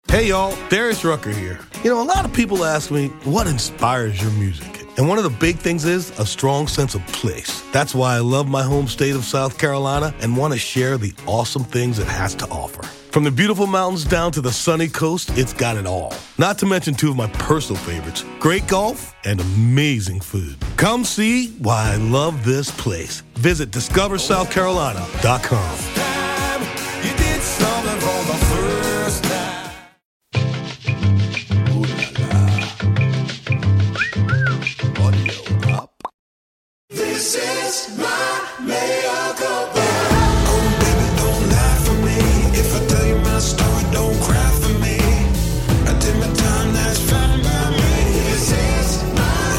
Hey y'all, Darius Rucker here. You know, a lot of people ask me, what inspires your music? And one of the big things is a strong sense of place. That's why I love my home state of South Carolina and want to share the awesome things it has to offer. From the beautiful mountains down to the sunny coast, it's got it all. Not to mention two of my personal favorites, great golf and amazing food. Come see why I love this place. Visit discoversouthcarolina.com. You did something for the first time. Audio up. This is my miracle. Oh, baby, don't lie for me. If I tell you my story, don't cry for me. I did my time, that's fine by me. This is my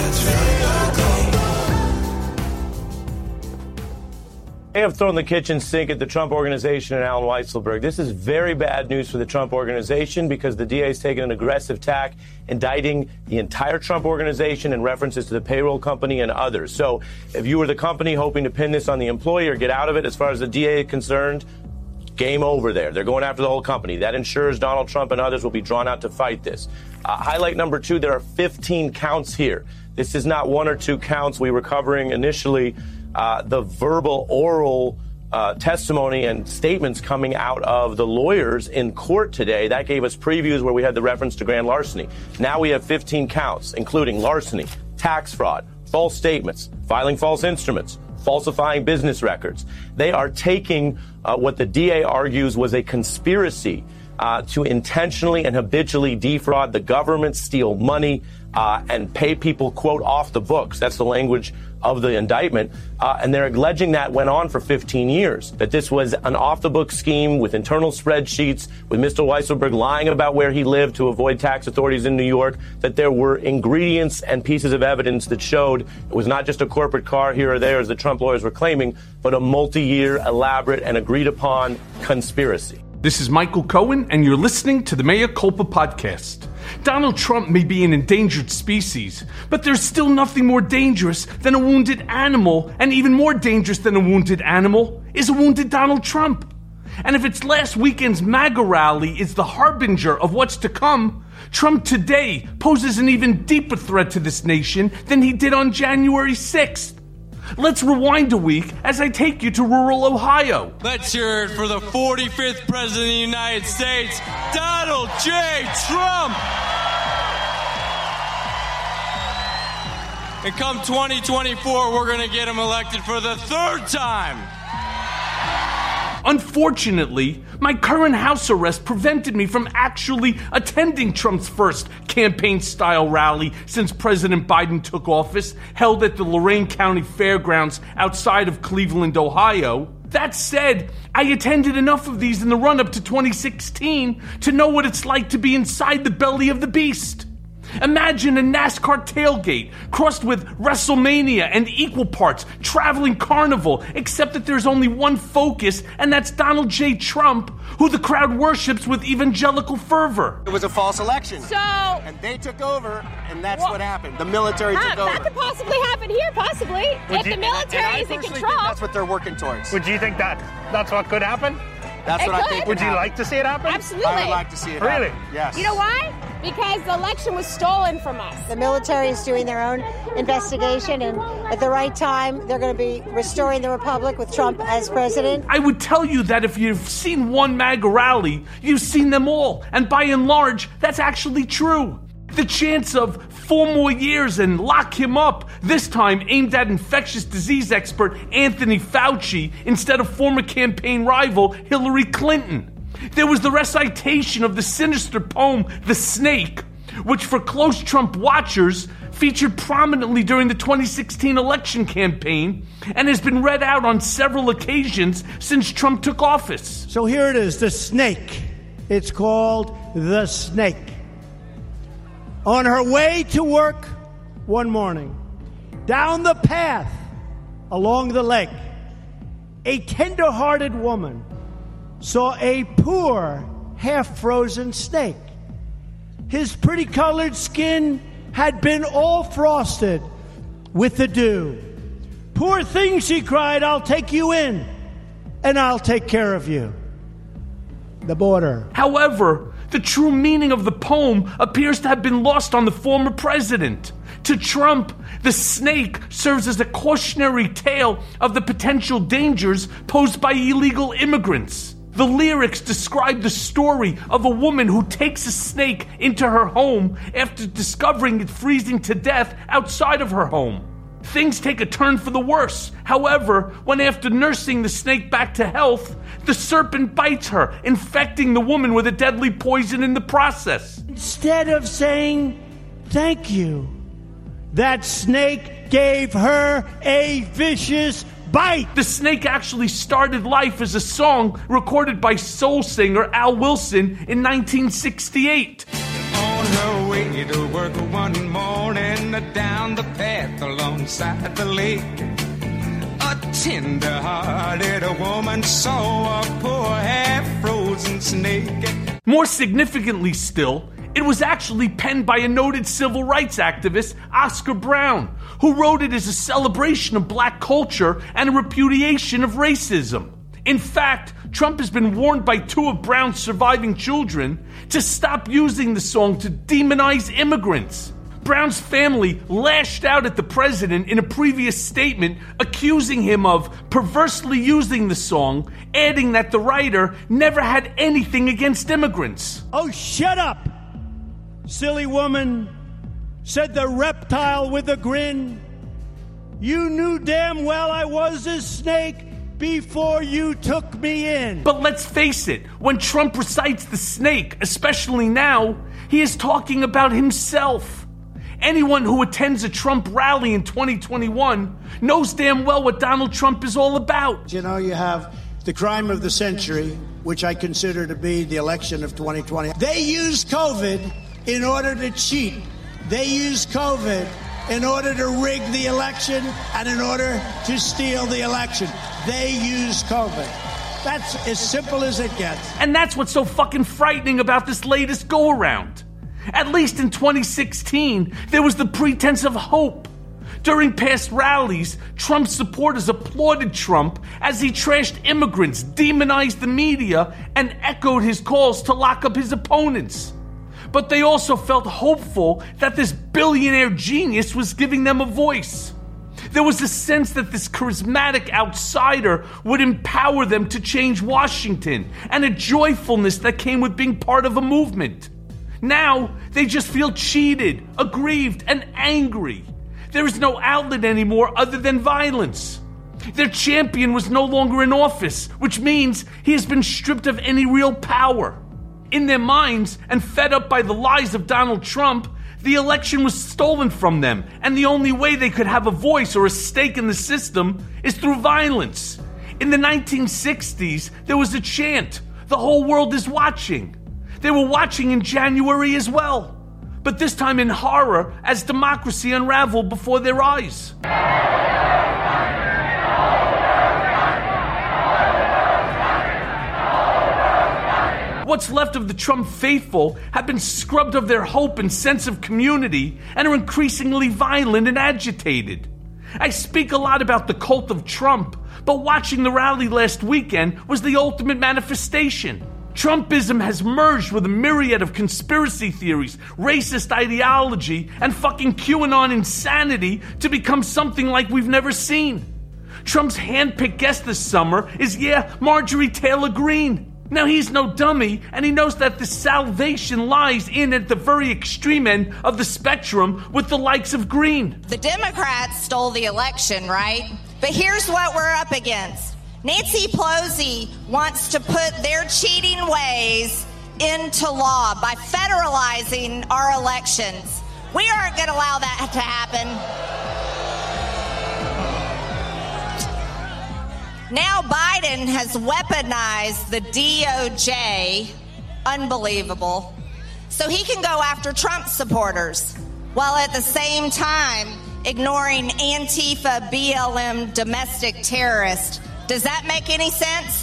miracle. They have thrown the kitchen sink at the Trump Organization and Alan Weisselberg. This is very bad news for the Trump Organization because the DA has taken an aggressive tack, indicting the entire Trump Organization and references to the payroll company and others. So if you were the company hoping to pin this on the employee or get out of it, as far as the DA is concerned, game over there. They're going after the whole company. That ensures Donald Trump and others will be drawn out to fight this. Highlight number 2, there are 15 counts here. This is not 1 or 2 counts. We were covering initially the verbal, oral testimony and statements coming out of the lawyers in court today. That gave us previews where we had the reference to grand larceny. Now we have 15 counts, including larceny, tax fraud, false statements, filing false instruments, falsifying business records. They are taking what the DA argues was a conspiracy to intentionally and habitually defraud the government, steal money, and pay people, quote, off the books. That's the language of the indictment. And they're alleging that went on for 15 years, that this was an off-the-book scheme with internal spreadsheets, with Mr. Weisselberg lying about where he lived to avoid tax authorities in New York, that there were ingredients and pieces of evidence that showed it was not just a corporate car here or there, as the Trump lawyers were claiming, but a multi-year, elaborate, and agreed-upon conspiracy. This is Michael Cohen, and you're listening to the Mea Culpa podcast. Donald Trump may be an endangered species, but there's still nothing more dangerous than a wounded animal, and even more dangerous than a wounded animal is a wounded Donald Trump. And if it's last weekend's MAGA rally is the harbinger of what's to come, Trump today poses an even deeper threat to this nation than he did on January 6th. Let's rewind a week as I take you to rural Ohio. Let's hear it for the 45th President of the United States, Donald J. Trump. And come 2024, we're going to get him elected for the 3rd time. Unfortunately, my current house arrest prevented me from actually attending Trump's first campaign-style rally since President Biden took office, held at the Lorain County Fairgrounds outside of Cleveland, Ohio. That said, I attended enough of these in the run-up to 2016 to know what it's like to be inside the belly of the beast. Imagine a NASCAR tailgate crossed with WrestleMania and equal parts traveling carnival, except that there's only one focus, and that's Donald J. Trump, who the crowd worships with evangelical fervor. It was a false election. And they took over, and that's what happened. The military took over. That could possibly happen here, possibly. If the military is in control. That's what they're working towards. Would you think that's what could happen? That's what I think. Would you like to see it happen? Absolutely. I would like to see it happen. Really? Yes. You know why? Because the election was stolen from us. The military is doing their own investigation, and at the right time, they're going to be restoring the republic with Trump as president. I would tell you that if you've seen one MAGA rally, you've seen them all. And by and large, that's actually true. The chance of 4 more years and lock him up, this time aimed at infectious disease expert Anthony Fauci instead of former campaign rival Hillary Clinton. There was the recitation of the sinister poem, The Snake, which for close Trump watchers featured prominently during the 2016 election campaign and has been read out on several occasions since Trump took office. So here it is, The Snake. It's called The Snake. On her way to work one morning, down the path along the lake, a tender-hearted woman saw a poor, half-frozen snake. His pretty-colored skin had been all frosted with the dew. "Poor thing," she cried, "I'll take you in, and I'll take care of you." The border. However, The true meaning of the poem appears to have been lost on the former president. To Trump, the snake serves as a cautionary tale of the potential dangers posed by illegal immigrants. The lyrics describe the story of a woman who takes a snake into her home after discovering it freezing to death outside of her home. Things take a turn for the worse. However, when after nursing the snake back to health, the serpent bites her, infecting the woman with a deadly poison in the process. Instead of saying thank you, that snake gave her a vicious bite. The snake actually started life as a song recorded by soul singer Al Wilson in 1968. On her way to work one morning, down the path alongside the lake, a tender-hearted woman saw a poor half-frozen snake. More significantly still, it was actually penned by a noted civil rights activist, Oscar Brown, who wrote it as a celebration of black culture and a repudiation of racism. In fact, Trump has been warned by two of Brown's surviving children to stop using the song to demonize immigrants. Brown's family lashed out at the president in a previous statement, accusing him of perversely using the song, adding that the writer never had anything against immigrants. Oh, shut up, silly woman, said the reptile with a grin. You knew damn well I was a snake before you took me in. But let's face it, when Trump recites the snake, especially now, he is talking about himself. Anyone who attends a Trump rally in 2021 knows damn well what Donald Trump is all about. You know, you have the crime of the century, which I consider to be the election of 2020. They used COVID in order to cheat. They used COVID in order to rig the election and in order to steal the election. They used COVID. That's as simple as it gets. And that's what's so fucking frightening about this latest go-around. At least in 2016, there was the pretense of hope. During past rallies, Trump supporters applauded Trump as he trashed immigrants, demonized the media, and echoed his calls to lock up his opponents. But they also felt hopeful that this billionaire genius was giving them a voice. There was a sense that this charismatic outsider would empower them to change Washington, and a joyfulness that came with being part of a movement. Now, they just feel cheated, aggrieved, and angry. There is no outlet anymore other than violence. Their champion was no longer in office, which means he has been stripped of any real power. In their minds, and fed up by the lies of Donald Trump, the election was stolen from them, and the only way they could have a voice or a stake in the system is through violence. In the 1960s, there was a chant, "The whole world is watching." They were watching in January as well, but this time in horror as democracy unraveled before their eyes. What's left of the Trump faithful have been scrubbed of their hope and sense of community and are increasingly violent and agitated. I speak a lot about the cult of Trump, but watching the rally last weekend was the ultimate manifestation. Trumpism has merged with a myriad of conspiracy theories, racist ideology, and fucking QAnon insanity to become something like we've never seen. Trump's handpicked guest this summer is, Marjorie Taylor Greene. Now, he's no dummy, and he knows that the salvation lies in at the very extreme end of the spectrum with the likes of Greene. The Democrats stole the election, right? But here's what we're up against. Nancy Pelosi wants to put their cheating ways into law by federalizing our elections. We aren't going to allow that to happen. Now Biden has weaponized the DOJ, unbelievable, so he can go after Trump supporters, while at the same time ignoring Antifa, BLM, domestic terrorists. Does that make any sense?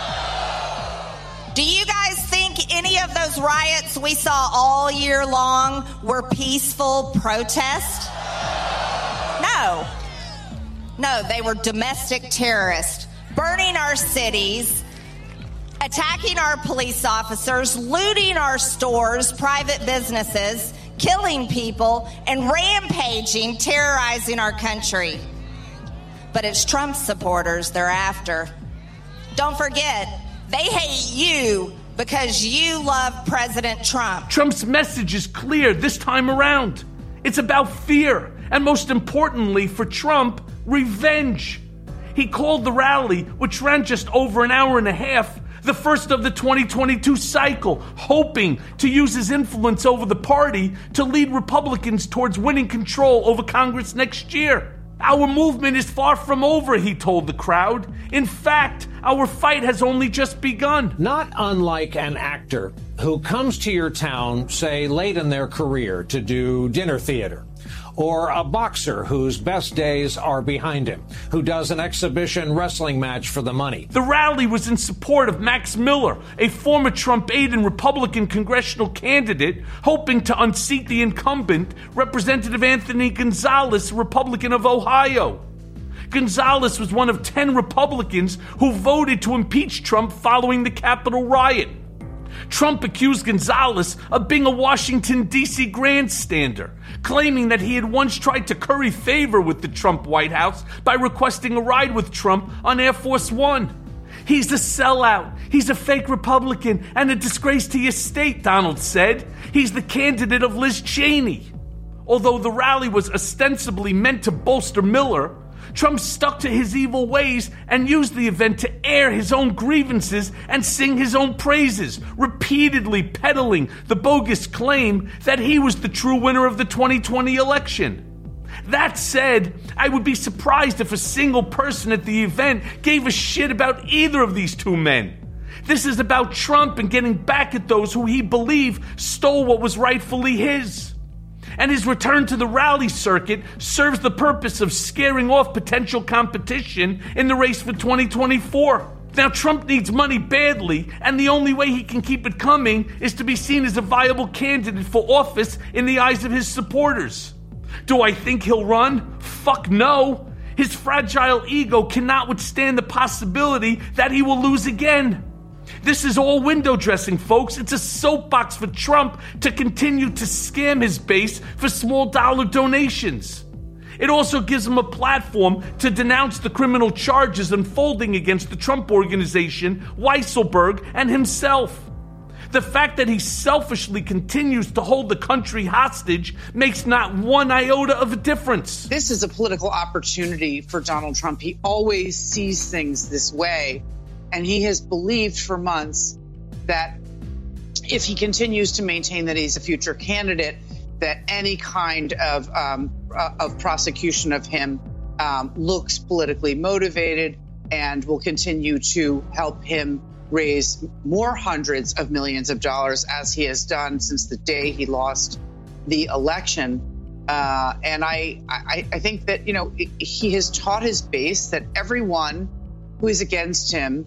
Do you guys think any of those riots we saw all year long were peaceful protests? No. No, they were domestic terrorists, burning our cities, attacking our police officers, looting our stores, private businesses, killing people, and rampaging, terrorizing our country. But it's Trump supporters they're after. Don't forget, they hate you because you love President Trump. Trump's message is clear this time around. It's about fear, and most importantly for Trump, revenge. He called the rally, which ran just over an hour and a half, the first of the 2022 cycle, hoping to use his influence over the party to lead Republicans towards winning control over Congress next year. Our movement is far from over, he told the crowd. In fact, our fight has only just begun. Not unlike an actor who comes to your town, say, late in their career to do dinner theater, or a boxer whose best days are behind him, who does an exhibition wrestling match for the money. The rally was in support of Max Miller, a former Trump aide and Republican congressional candidate, hoping to unseat the incumbent, Representative Anthony Gonzalez, Republican of Ohio. Gonzalez was one of 10 Republicans who voted to impeach Trump following the Capitol riot. Trump accused Gonzalez of being a Washington, D.C. grandstander, claiming that he had once tried to curry favor with the Trump White House by requesting a ride with Trump on Air Force One. He's a sellout, he's a fake Republican, and a disgrace to your state, Donald said. He's the candidate of Liz Cheney. Although the rally was ostensibly meant to bolster Miller, Trump stuck to his evil ways and used the event to air his own grievances and sing his own praises, repeatedly peddling the bogus claim that he was the true winner of the 2020 election. That said, I would be surprised if a single person at the event gave a shit about either of these two men. This is about Trump and getting back at those who he believed stole what was rightfully his. And his return to the rally circuit serves the purpose of scaring off potential competition in the race for 2024. Now, Trump needs money badly, and the only way he can keep it coming is to be seen as a viable candidate for office in the eyes of his supporters. Do I think he'll run? Fuck no. His fragile ego cannot withstand the possibility that he will lose again. This is all window dressing, folks. It's a soapbox for Trump to continue to scam his base for small dollar donations. It also gives him a platform to denounce the criminal charges unfolding against the Trump Organization, Weisselberg, and himself. The fact that he selfishly continues to hold the country hostage makes not one iota of a difference. This is a political opportunity for Donald Trump. He always sees things this way. And he has believed for months that if he continues to maintain that he's a future candidate, that any kind of prosecution of him looks politically motivated and will continue to help him raise more hundreds of millions of dollars, as he has done since the day he lost the election. And I think that, he has taught his base that everyone who is against him,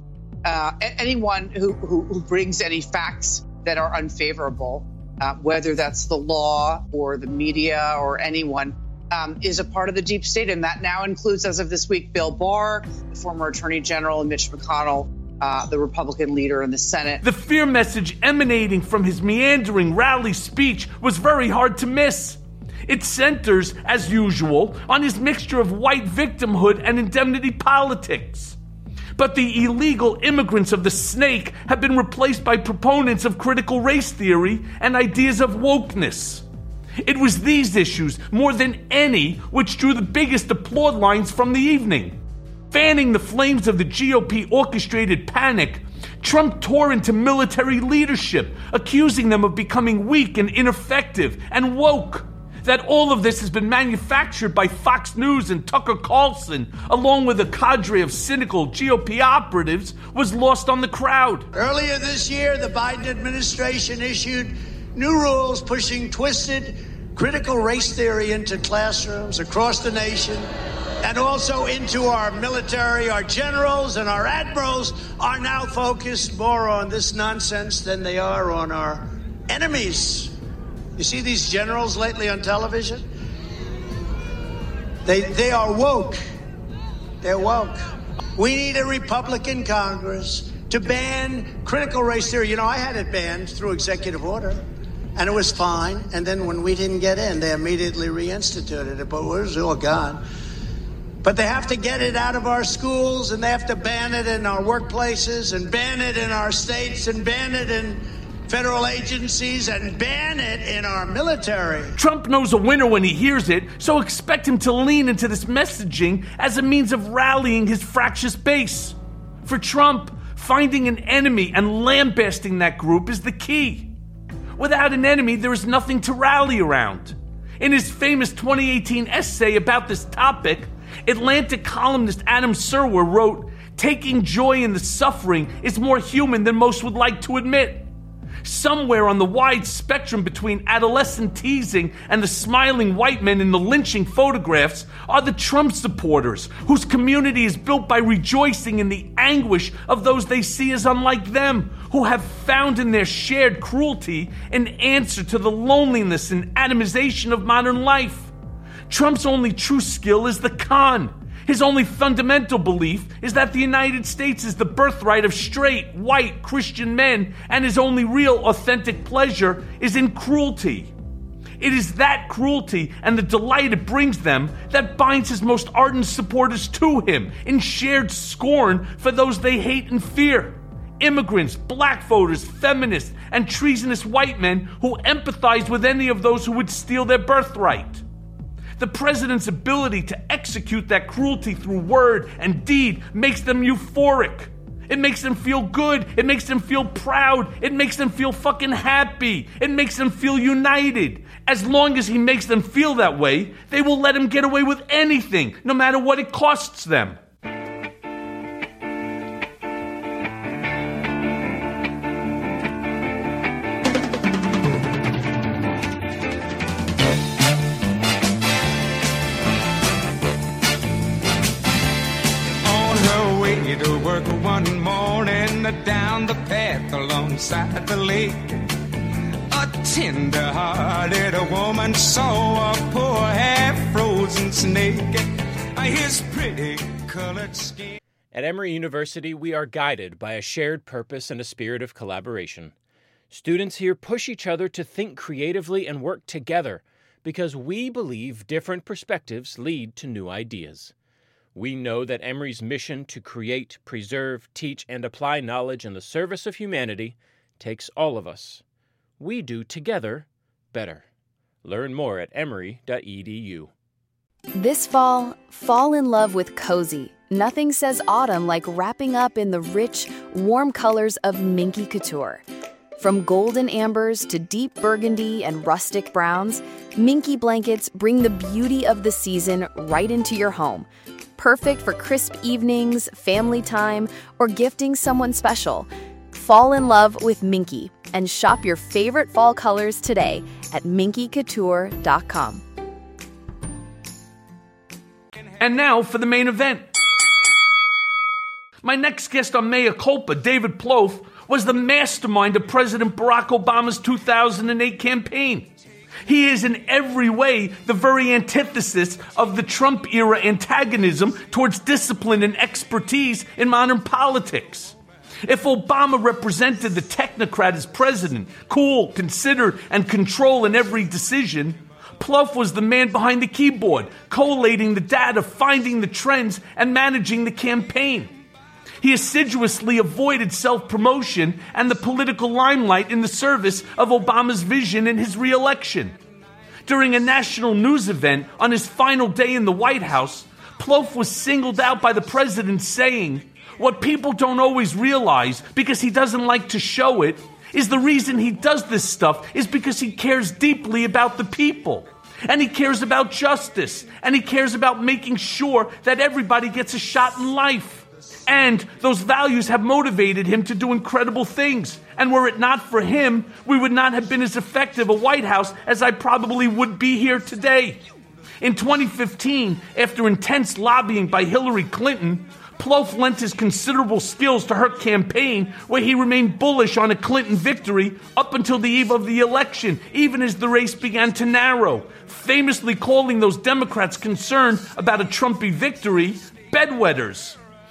anyone who brings any facts that are unfavorable, whether that's the law or the media or anyone, is a part of the deep state. And that now includes, as of this week, Bill Barr, the former Attorney General, and Mitch McConnell, the Republican leader in the Senate. The fear message emanating from his meandering rally speech was very hard to miss. It centers, as usual, on his mixture of white victimhood and indemnity politics. But the illegal immigrants of the snake have been replaced by proponents of critical race theory and ideas of wokeness. It was these issues, more than any, which drew the biggest applaud lines from the evening. Fanning the flames of the GOP-orchestrated panic, Trump tore into military leadership, accusing them of becoming weak and ineffective and woke. That all of this has been manufactured by Fox News and Tucker Carlson, along with a cadre of cynical GOP operatives, was lost on the crowd. Earlier this year, the Biden administration issued new rules pushing twisted, critical race theory into classrooms across the nation and also into our military. Our generals and our admirals are now focused more on this nonsense than they are on our enemies. You see these generals lately on television? They are woke. They're woke. We need a Republican Congress to ban critical race theory. You know, I had it banned through executive order, and it was fine. And then when we didn't get in, they immediately reinstituted it, but it was all gone. But they have to get it out of our schools, and they have to ban it in our workplaces, and ban it in our states, and ban it in federal agencies, and ban it in our military. Trump knows a winner when he hears it, so expect him to lean into this messaging as a means of rallying his fractious base. For Trump, finding an enemy and lambasting that group is the key. Without an enemy, there is nothing to rally around. In his famous 2018 essay about this topic, Atlantic columnist Adam Serwer wrote, "Taking joy in the suffering is more human than most would like to admit." Somewhere on the wide spectrum between adolescent teasing and the smiling white men in the lynching photographs are the Trump supporters, whose community is built by rejoicing in the anguish of those they see as unlike them, who have found in their shared cruelty an answer to the loneliness and atomization of modern life. Trump's only true skill is the con. His only fundamental belief is that the United States is the birthright of straight, white, Christian men, and his only real, authentic pleasure is in cruelty. It is that cruelty and the delight it brings them that binds his most ardent supporters to him in shared scorn for those they hate and fear. Immigrants, black voters, feminists, and treasonous white men who empathize with any of those who would steal their birthright. The president's ability to execute that cruelty through word and deed makes them euphoric. It makes them feel good. It makes them feel proud. It makes them feel fucking happy. It makes them feel united. As long as he makes them feel that way, they will let him get away with anything, no matter what it costs them. One morning down the path alongside the lake, a tender-hearted woman saw a poor half-frozen snake. His pretty colored skin. At Emory University, we are guided by a shared purpose and a spirit of collaboration. Students here push each other to think creatively and work together because we believe different perspectives lead to new ideas. We know that Emory's mission to create, preserve, teach, and apply knowledge in the service of humanity takes all of us. We do together better. Learn more at emory.edu. This fall in love with cozy. Nothing says autumn like wrapping up in the rich, warm colors of Minky Couture. From golden ambers to deep burgundy and rustic browns, Minky blankets bring the beauty of the season right into your home. Perfect for crisp evenings, family time, or gifting someone special. Fall in love with Minky and shop your favorite fall colors today at minkycouture.com. And now for the main event. My next guest on Mea Culpa, David Plouffe, was the mastermind of President Barack Obama's 2008 campaign. He is in every way the very antithesis of the Trump-era antagonism towards discipline and expertise in modern politics. If Obama represented the technocrat as president, cool, considered, and control in every decision, Plouffe was the man behind the keyboard, collating the data, finding the trends, and managing the campaign. He assiduously avoided self-promotion and the political limelight in the service of Obama's vision in his re-election. During a national news event on his final day in the White House, Plouffe was singled out by the president saying, "What people don't always realize, because he doesn't like to show it, is the reason he does this stuff is because he cares deeply about the people. And he cares about justice. And he cares about making sure that everybody gets a shot in life. And those values have motivated him to do incredible things. And were it not for him, we would not have been as effective a White House as I probably would be here today." In 2015, after intense lobbying by Hillary Clinton, Plouffe lent his considerable skills to her campaign, where he remained bullish on a Clinton victory up until the eve of the election, even as the race began to narrow, famously calling those Democrats concerned about a Trumpy victory bedwetters.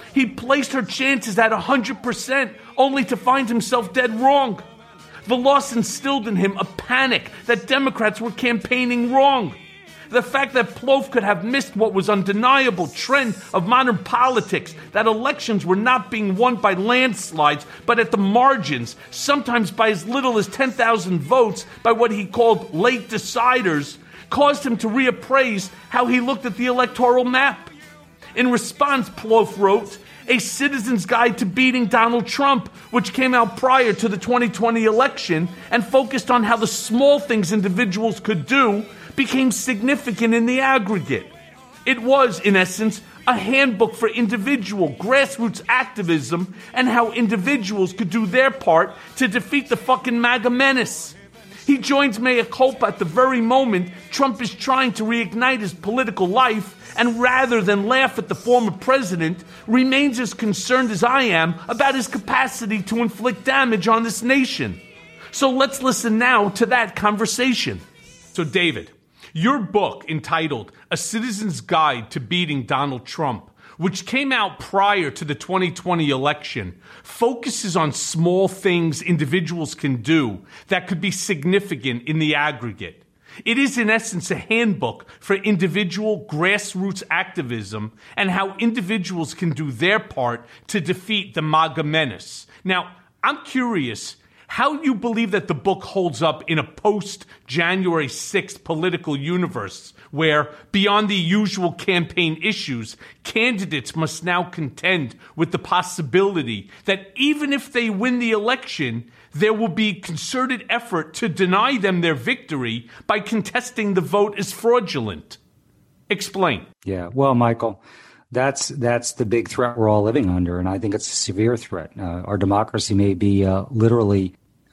He placed her chances at 100%, only to find himself dead wrong. The loss instilled in him a panic that Democrats were campaigning wrong. The fact that Plouffe could have missed what was undeniable trend of modern politics, that elections were not being won by landslides, but at the margins, sometimes by as little as 10,000 votes, by what he called late deciders, caused him to reappraise how he looked at the electoral map. In response, Plouffe wrote A Citizen's Guide to Beating Donald Trump, which came out prior to the 2020 election and focused on how the small things individuals could do became significant in the aggregate. It was, in essence, a handbook for individual grassroots activism and how individuals could do their part to defeat the fucking MAGA menace. He joins mea culpa at the very moment Trump is trying to reignite his political life, and rather than laugh at the former president, remains as concerned as I am about his capacity to inflict damage on this nation. So let's listen now to that conversation. So David, your book entitled A Citizen's Guide to Beating Donald Trump, which came out prior to the 2020 election, focuses on small things individuals can do that could be significant in the aggregate. It is, in essence, a handbook for individual grassroots activism and how individuals can do their part to defeat the MAGA menace. Now, I'm curious how you believe that the book holds up in a post-January 6th political universe where, beyond the usual campaign issues, candidates must now contend with the possibility that even if they win the election, there will be concerted effort to deny them their victory by contesting the vote as fraudulent. Explain. Yeah, well, Michael, that's the big threat we're all living under, and I think it's a severe threat. Our democracy may be literally,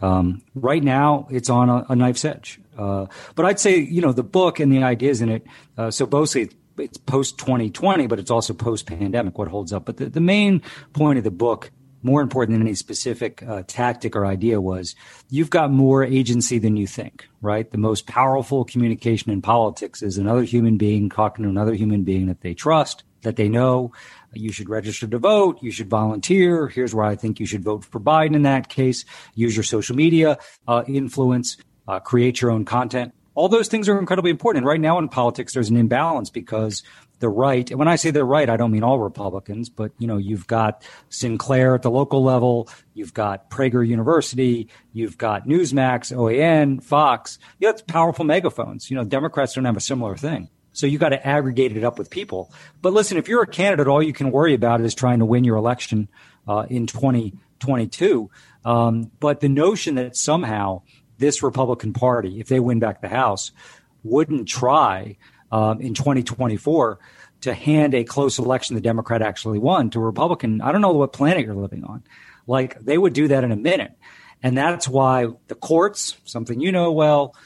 right now, it's on a knife's edge. But I'd say, the book and the ideas in it, so mostly it's post-2020, but it's also post-pandemic, what holds up. But the main point of the book, more important than any specific tactic or idea, was you've got more agency than you think, right? The most powerful communication in politics is another human being talking to another human being that they trust, that they know. You should register to vote. You should volunteer. Here's where I think you should vote for Biden in that case. Use your social media influence. Create your own content. All those things are incredibly important. And right now in politics, there's an imbalance because the right, and when I say the right, I don't mean all Republicans, but, you've got Sinclair at the local level. You've got Prager University. You've got Newsmax, OAN, Fox. It's powerful megaphones. Democrats don't have a similar thing. So you got to aggregate it up with people. But listen, if you're a candidate, all you can worry about is trying to win your election in 2022. But the notion that somehow this Republican Party, if they win back the House, wouldn't try in 2024 to hand a close election the Democrat actually won to a Republican, I don't know what planet you're living on. Like, they would do that in a minute. And that's why the courts, something well,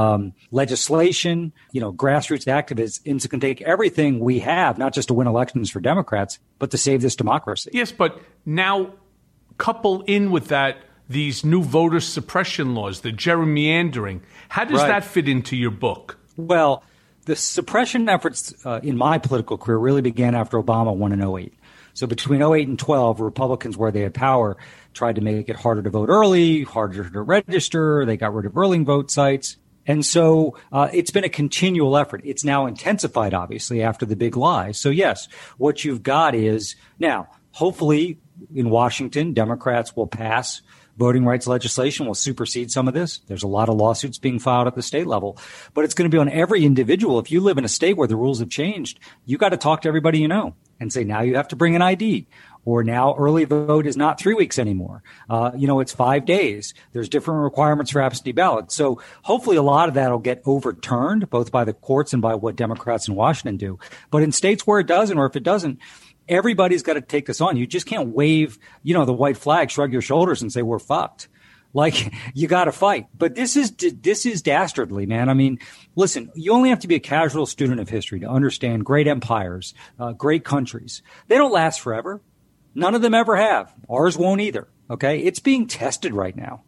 legislation, grassroots activists can take everything we have, not just to win elections for Democrats, but to save this democracy. Yes, but now couple in with that these new voter suppression laws, the gerrymandering. How does that fit into your book? Well, the suppression efforts in my political career really began after Obama won in 2008. So between 2008 and 2012, Republicans, where they had power, tried to make it harder to vote early, harder to register. They got rid of early vote sites. And so it's been a continual effort. It's now intensified, obviously, after the big lie. So, yes, what you've got is now, hopefully, in Washington, Democrats will pass voting rights legislation, will supersede some of this. There's a lot of lawsuits being filed at the state level, but it's going to be on every individual. If you live in a state where the rules have changed, you got to talk to everybody you know and say, now you have to bring an ID, or now early vote is not 3 weeks anymore. It's 5 days. There's different requirements for absentee ballots. So hopefully a lot of that will get overturned both by the courts and by what Democrats in Washington do. But in states where it doesn't, or if it doesn't, everybody's got to take this on. You just can't wave, the white flag, shrug your shoulders and say, we're fucked. Like, you got to fight. But this is dastardly, man. I mean, listen, you only have to be a casual student of history to understand great empires, great countries. They don't last forever. None of them ever have. Ours won't either. Okay. It's being tested right now.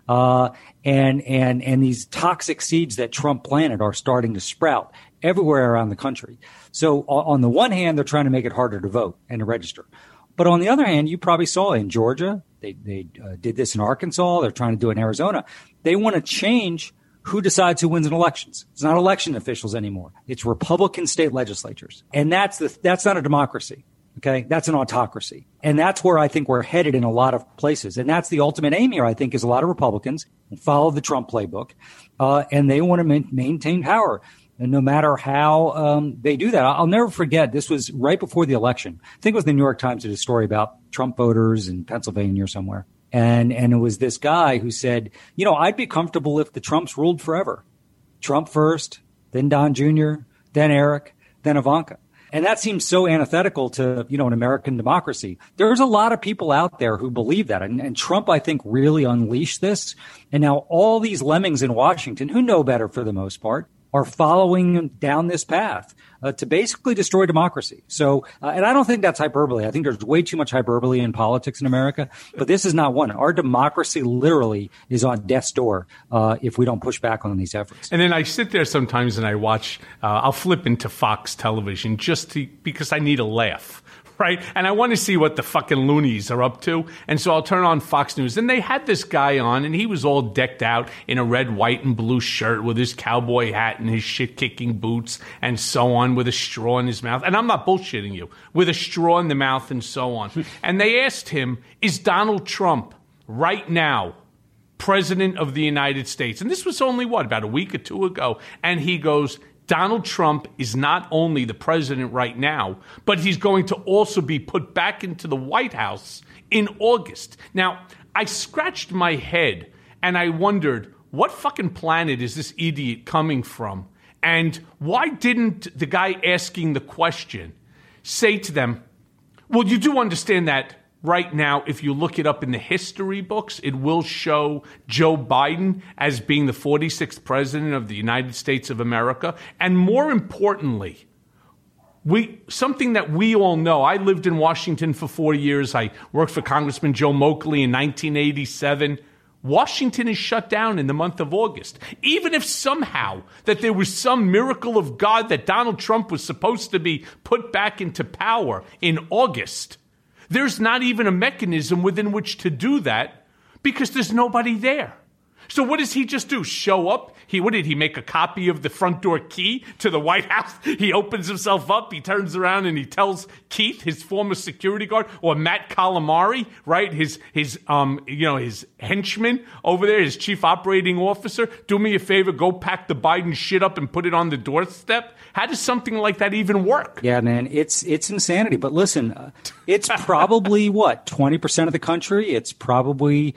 And these toxic seeds that Trump planted are starting to sprout everywhere around the country. So on the one hand, they're trying to make it harder to vote and to register. But on the other hand, you probably saw in Georgia, they did this in Arkansas. They're trying to do it in Arizona. They want to change who decides who wins in elections. It's not election officials anymore. It's Republican state legislatures. And that's not a democracy. Okay. That's an autocracy. And that's where I think we're headed in a lot of places. And that's the ultimate aim here, I think, is a lot of Republicans follow the Trump playbook, and they want to maintain power. And no matter how they do that, I'll never forget, this was right before the election. I think it was the New York Times did a story about Trump voters in Pennsylvania or somewhere. And it was this guy who said, I'd be comfortable if the Trumps ruled forever. Trump first, then Don Jr., then Eric, then Ivanka. And that seems so antithetical to, an American democracy. There's a lot of people out there who believe that. And Trump, I think, really unleashed this. And now all these lemmings in Washington, who know better for the most part, are following down this path to basically destroy democracy. So, and I don't think that's hyperbole. I think there's way too much hyperbole in politics in America, but this is not one. Our democracy literally is on death's door if we don't push back on these efforts. And then I sit there sometimes and I watch, I'll flip into Fox television because I need a laugh. Right? And I want to see what the fucking loonies are up to. And so I'll turn on Fox News. And they had this guy on, and he was all decked out in a red, white, and blue shirt with his cowboy hat and his shit-kicking boots and so on, with a straw in his mouth. And I'm not bullshitting you. With a straw in the mouth and so on. And they asked him, is Donald Trump right now president of the United States? And this was only, about a week or two ago. And he goes, Donald Trump is not only the president right now, but he's going to also be put back into the White House in August. Now, I scratched my head and I wondered, what fucking planet is this idiot coming from? And why didn't the guy asking the question say to them, well, you do understand that right now, if you look it up in the history books, it will show Joe Biden as being the 46th president of the United States of America. And more importantly, something that we all know. I lived in Washington for 4 years. I worked for Congressman Joe Moakley in 1987. Washington is shut down in the month of August. Even if somehow that there was some miracle of God that Donald Trump was supposed to be put back into power in August, there's not even a mechanism within which to do that because there's nobody there. So what does he just do? Show up? What did he make a copy of the front door key to the White House? He opens himself up, he turns around and he tells Keith, his former security guard, or Matt Calamari, right? His henchman over there, his chief operating officer, do me a favor, go pack the Biden shit up and put it on the doorstep. How does something like that even work? Yeah, man, it's insanity. But listen, it's probably 20% of the country. It's probably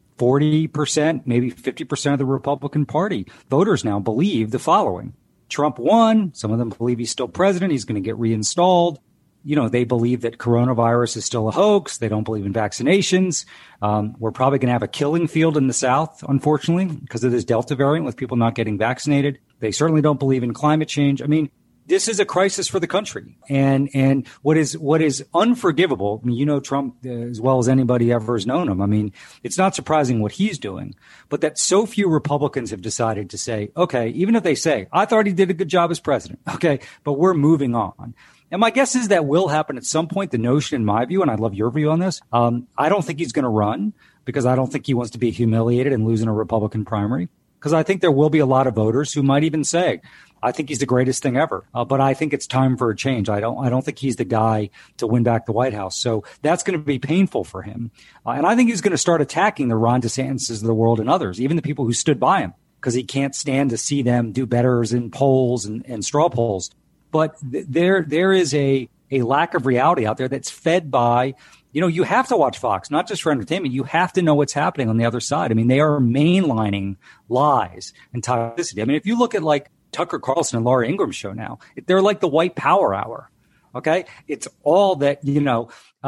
40%, maybe 50% of the Republican Party. Voters now believe the following. Trump won. Some of them believe he's still president. He's going to get reinstalled. They believe that coronavirus is still a hoax. They don't believe in vaccinations. We're probably going to have a killing field in the South, unfortunately, because of this Delta variant with people not getting vaccinated. They certainly don't believe in climate change. I mean, this is a crisis for the country. And what is unforgivable, I mean, Trump as well as anybody ever has known him. I mean, it's not surprising what he's doing, but that so few Republicans have decided to say, okay, even if they say, I thought he did a good job as president. Okay, but we're moving on. And my guess is that will happen at some point. The notion, in my view, and I'd love your view on this, I don't think he's going to run because I don't think he wants to be humiliated and lose in a Republican primary. Because I think there will be a lot of voters who might even say, I think he's the greatest thing ever. But I think it's time for a change. I don't think he's the guy to win back the White House. So that's going to be painful for him. And I think he's going to start attacking the Ron DeSantis of the world and others, even the people who stood by him, because he can't stand to see them do better in polls and straw polls. But there is a lack of reality out there that's fed by, you have to watch Fox, not just for entertainment. You have to know what's happening on the other side. I mean, they are mainlining lies and toxicity. I mean, if you look at like Tucker Carlson and Laura Ingraham's show now, they're like the white power hour. Okay. It's all that, no,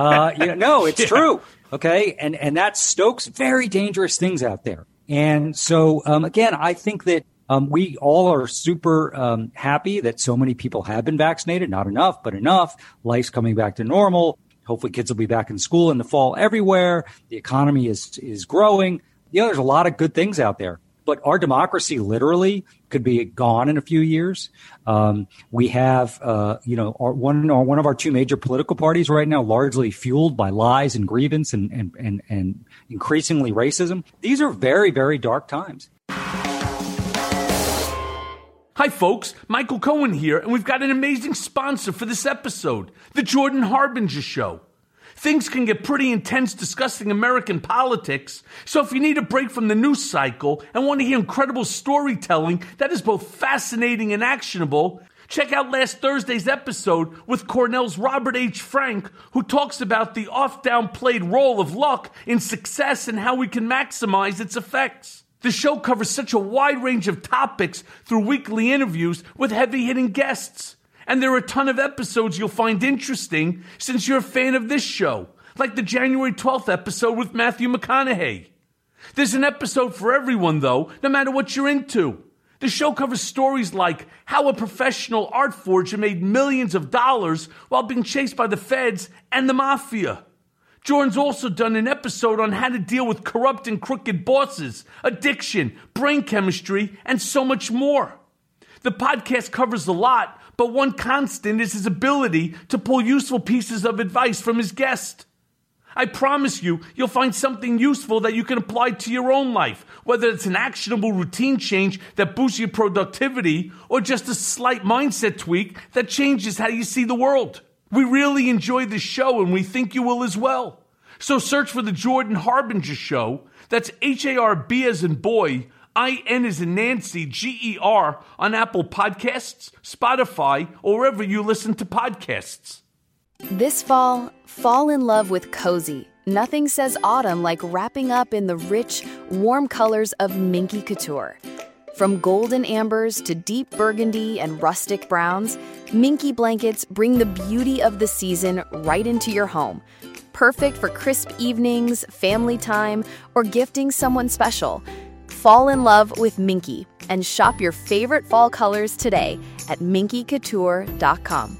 it's true. Okay. And that stokes very dangerous things out there. And so, again, I think that we all are super happy that so many people have been vaccinated. Not enough, but enough. Life's coming back to normal. Hopefully kids will be back in school in the fall everywhere. The economy is growing. There's a lot of good things out there. but our democracy literally could be gone in a few years. We have, one of our two major political parties right now, largely fueled by lies and grievance and increasingly racism. These are very, very dark times. Hi, folks. Michael Cohen here, and we've got an amazing sponsor for this episode, The Jordan Harbinger Show. Things can get pretty intense discussing American politics, so if you need a break from the news cycle and want to hear incredible storytelling that is both fascinating and actionable, check out last Thursday's episode with Cornell's Robert H. Frank, who talks about the oft-downplayed role of luck in success and how we can maximize its effects. The show covers such a wide range of topics through weekly interviews with heavy-hitting guests. And there are a ton of episodes you'll find interesting since you're a fan of this show, like the January 12th episode with Matthew McConaughey. There's an episode for everyone, though, no matter what you're into. The show covers stories like how a professional art forger made millions of dollars while being chased by the feds and the mafia. Jordan's also done an episode on how to deal with corrupt and crooked bosses, addiction, brain chemistry, and so much more. The podcast covers a lot, but one constant is his ability to pull useful pieces of advice from his guest. I promise you'll find something useful that you can apply to your own life, whether it's an actionable routine change that boosts your productivity or just a slight mindset tweak that changes how you see the world. We really enjoy this show, and we think you will as well. So search for The Jordan Harbinger Show. That's HARB as in boy, IN as in Nancy, GER on Apple Podcasts, Spotify, or wherever you listen to podcasts. This fall in love with Cozy. Nothing says autumn like wrapping up in the rich, warm colors of Minky Couture. From golden ambers to deep burgundy and rustic browns, Minky blankets bring the beauty of the season right into your home. Perfect for crisp evenings, family time, or gifting someone special. Fall in love with Minky and shop your favorite fall colors today at minkycouture.com.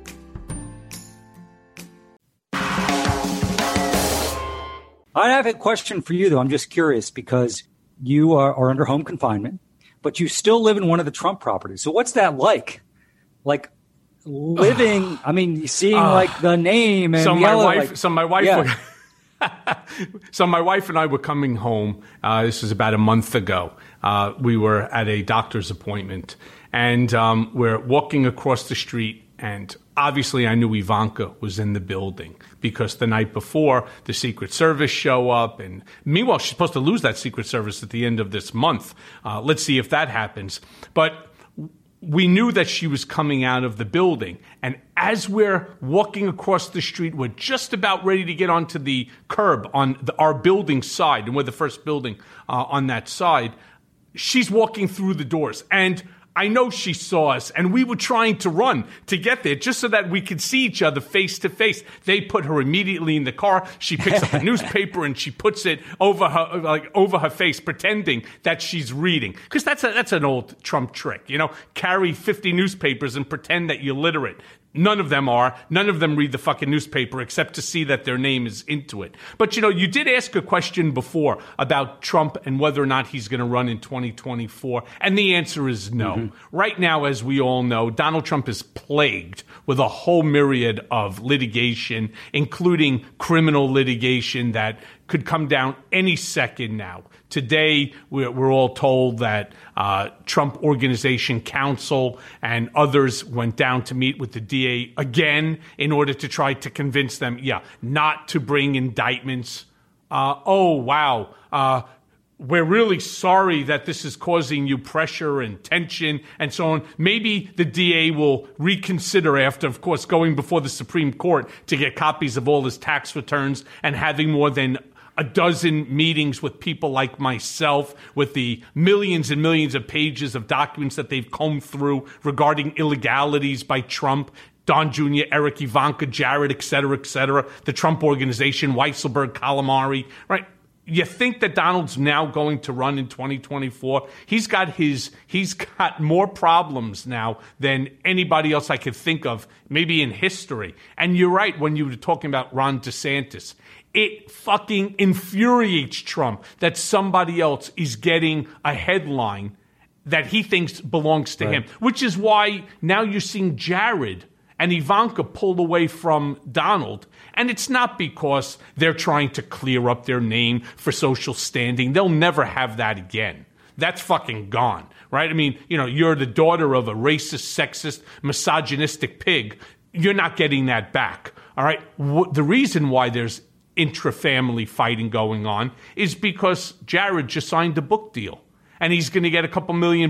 I have a question for you, though. I'm just curious because you are under home confinement, but you still live in one of the Trump properties. So what's that like? Like living, seeing like the name and So my wife yeah. So my wife and I were coming home. This was about a month ago. We were at a doctor's appointment, and we're walking across the street. And obviously, I knew Ivanka was in the building because the night before, the Secret Service show up. And meanwhile, she's supposed to lose that Secret Service at the end of this month. Let's see if that happens. But we knew that she was coming out of the building. And as we're walking across the street, we're just about ready to get onto the curb on our building side. And we're the first building on that side. She's walking through the doors. And I know she saw us, and we were trying to run to get there just so that we could see each other face to face. They put her immediately in the car. She picks up a newspaper and she puts it over her face, pretending that she's reading. Because that's an old Trump trick, carry 50 newspapers and pretend that you're literate. None of them are. None of them read the fucking newspaper except to see that their name is into it. But, you did ask a question before about Trump and whether or not he's going to run in 2024. And the answer is no. Mm-hmm. Right now, as we all know, Donald Trump is plagued with a whole myriad of litigation, including criminal litigation that could come down any second now. Today, we're all told that Trump Organization Counsel and others went down to meet with the DA again in order to try to convince them, not to bring indictments. We're really sorry that this is causing you pressure and tension and so on. Maybe the DA will reconsider after, of course, going before the Supreme Court to get copies of all his tax returns and having more than a dozen meetings with people like myself with the millions and millions of pages of documents that they've combed through regarding illegalities by Trump, Don Jr., Eric, Ivanka, Jared, et cetera, the Trump Organization, Weisselberg, Calamari, right? You think that Donald's now going to run in 2024? He's got more problems now than anybody else I could think of, maybe in history. And you're right when you were talking about Ron DeSantis. It fucking infuriates Trump that somebody else is getting a headline that he thinks belongs to him, which is why now you're seeing Jared and Ivanka pulled away from Donald. And it's not because they're trying to clear up their name for social standing. They'll never have that again. That's fucking gone, right? I mean, you're the daughter of a racist, sexist, misogynistic pig. You're not getting that back, all right? The reason why there's intra-family fighting going on is because Jared just signed a book deal, and he's going to get a couple $1 million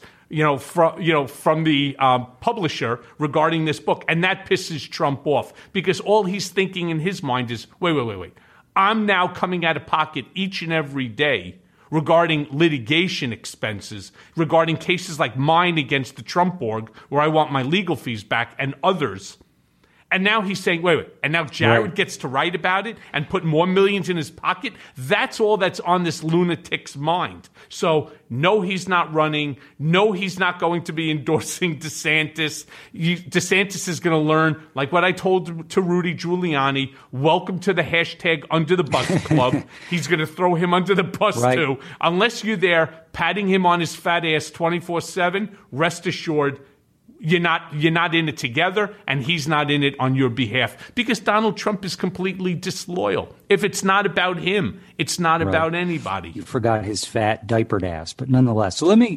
from the publisher regarding this book. And that pisses Trump off because all he's thinking in his mind is, wait. I'm now coming out of pocket each and every day regarding litigation expenses, regarding cases like mine against the Trump org, where I want my legal fees back, and others. And now he's saying, wait. And now Jared gets to write about it and put more millions in his pocket. That's all that's on this lunatic's mind. So, no, he's not running. No, he's not going to be endorsing DeSantis. DeSantis is going to learn, like what I told to Rudy Giuliani, welcome to the hashtag under the bus club. He's going to throw him under the bus too. Unless you're there patting him on his fat ass 24/7, rest assured, you're not in it together, and he's not in it on your behalf, because Donald Trump is completely disloyal. If it's not about him, it's not about anybody. You forgot his fat diapered ass, but nonetheless.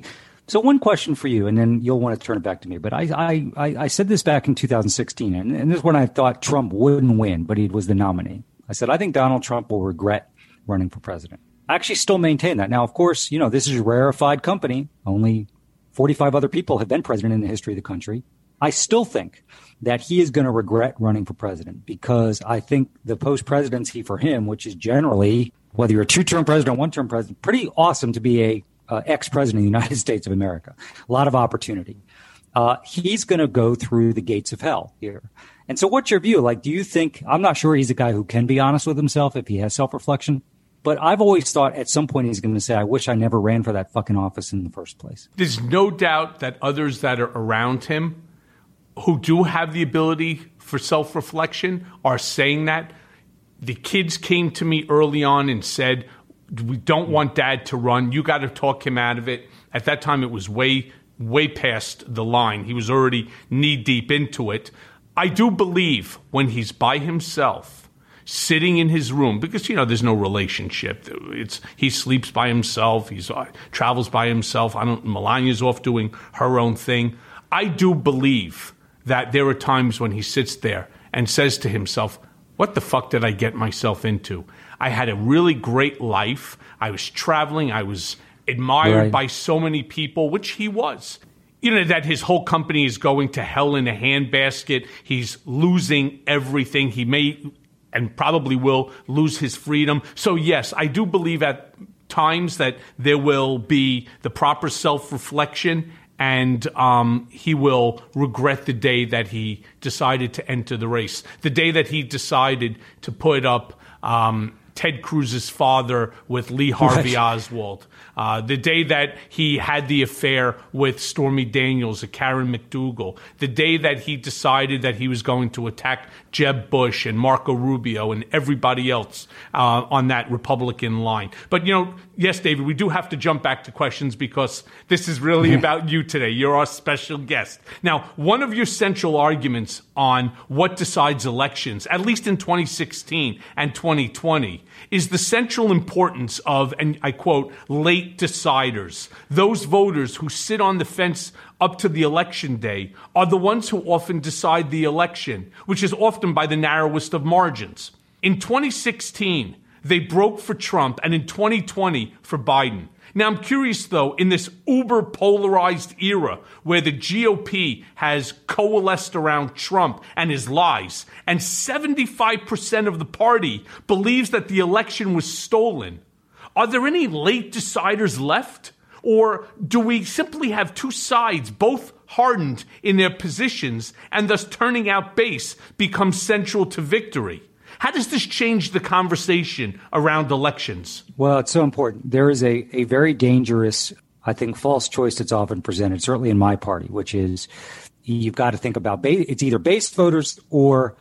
So one question for you, and then you'll want to turn it back to me. But I said this back in 2016, and this is when I thought Trump wouldn't win, but he was the nominee. I said, I think Donald Trump will regret running for president. I actually still maintain that. Now, of course, this is a rarefied company. Only 45 other people have been president in the history of the country. I still think that he is going to regret running for president, because I think the post-presidency for him, which is generally, whether you're a two-term president or one-term president, pretty awesome to be a ex-president of the United States of America. A lot of opportunity. He's going to go through the gates of hell here. And so what's your view? Like, do you think, I'm not sure he's a guy who can be honest with himself if he has self-reflection, but I've always thought at some point he's going to say, I wish I never ran for that fucking office in the first place. There's no doubt that others that are around him who do have the ability for self-reflection are saying that. The kids came to me early on and said, we don't want dad to run. You got to talk him out of it. At that time, it was way past the line. He was already knee deep into it. I do believe when he's by himself, sitting in his room, because, there's no relationship. He sleeps by himself. He travels by himself. Melania's off doing her own thing. I do believe that there are times when he sits there and says to himself, what the fuck did I get myself into? I had a really great life. I was traveling. I was admired by so many people, which he was. That his whole company is going to hell in a handbasket. He's losing everything. He may and probably will lose his freedom. So, yes, I do believe at times that there will be the proper self-reflection, and he will regret the day that he decided to enter the race, the day that he decided to put up Ted Cruz's father with Lee Harvey Oswald, the day that he had the affair with Stormy Daniels or Karen McDougal, the day that he decided that he was going to attack Jeb Bush and Marco Rubio and everybody else on that Republican line. But, yes, David, we do have to jump back to questions because this is really about you today. You're our special guest. Now, one of your central arguments on what decides elections, at least in 2016 and 2020, is the central importance of, and I quote, late deciders. Those voters who sit on the fence up to the election day are the ones who often decide the election, which is often by the narrowest of margins. In 2016, they broke for Trump, and in 2020 for Biden. Now, I'm curious, though, in this uber-polarized era where the GOP has coalesced around Trump and his lies, and 75% of the party believes that the election was stolen, are there any late deciders left? Or do we simply have two sides, both hardened in their positions, and thus turning out base becomes central to victory? How does this change the conversation around elections? Well, it's so important. There is a very dangerous, I think, false choice that's often presented, certainly in my party, which is you've got to think about it's either base voters or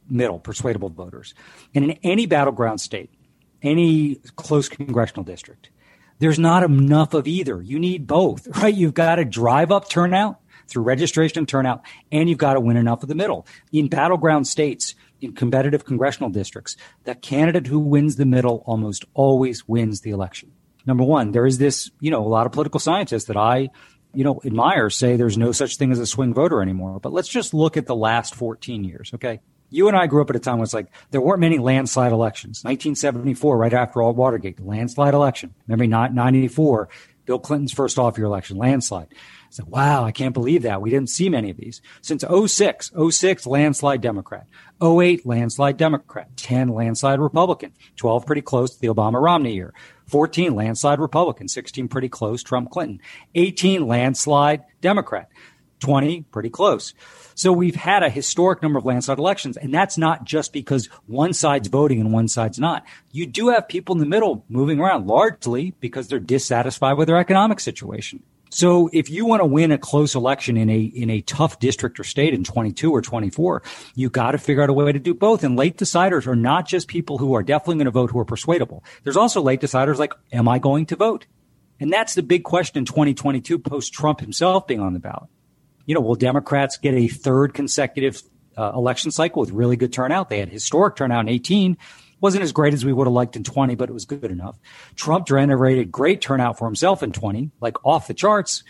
middle, persuadable voters. And in any battleground state, any close congressional district, there's not enough of either. You need both, right? You've got to drive up turnout through registration and turnout, and you've got to win enough of the middle. In battleground states, in competitive congressional districts, the candidate who wins the middle almost always wins the election. Number one, there is this, a lot of political scientists that I, admire say there's no such thing as a swing voter anymore. But let's just look at the last 14 years, okay? You and I grew up at a time when it's like there weren't many landslide elections. 1974, right after all Watergate, the landslide election. Remember, 1994, Bill Clinton's first off-year election, landslide. I said, wow, I can't believe that. We didn't see many of these. Since 06, landslide Democrat. 08, landslide Democrat. 10, landslide Republican. 12, pretty close to the Obama-Romney year. 14, landslide Republican. 16, pretty close, Trump-Clinton. 18, landslide Democrat. 20, pretty close. So we've had a historic number of landslide elections, and that's not just because one side's voting and one side's not. You do have people in the middle moving around, largely because they're dissatisfied with their economic situation. So if you want to win a close election in a tough district or state in 22 or 24, you got to figure out a way to do both. And late deciders are not just people who are definitely going to vote who are persuadable. There's also late deciders like, am I going to vote? And that's the big question in 2022 post-Trump himself being on the ballot. Will Democrats get a third consecutive election cycle with really good turnout? They had historic turnout in 18. Wasn't as great as we would have liked in 20, but it was good enough. Trump generated great turnout for himself in 20, like off the charts.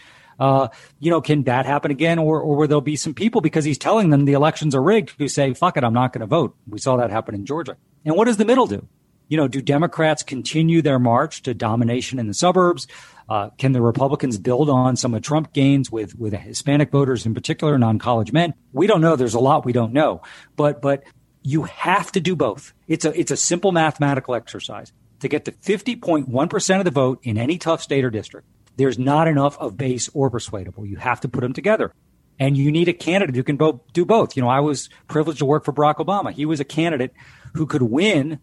Can that happen again? Or will there be some people, because he's telling them the elections are rigged, who say, fuck it, I'm not going to vote. We saw that happen in Georgia. And what does the middle do? Do Democrats continue their march to domination in the suburbs? Can the Republicans build on some of Trump gains with Hispanic voters in particular, non-college men? We don't know. There's a lot we don't know. But you have to do both. It's a simple mathematical exercise. To get to 50.1% of the vote in any tough state or district, there's not enough of base or persuadable. You have to put them together. And you need a candidate who can do both. I was privileged to work for Barack Obama. He was a candidate who could win,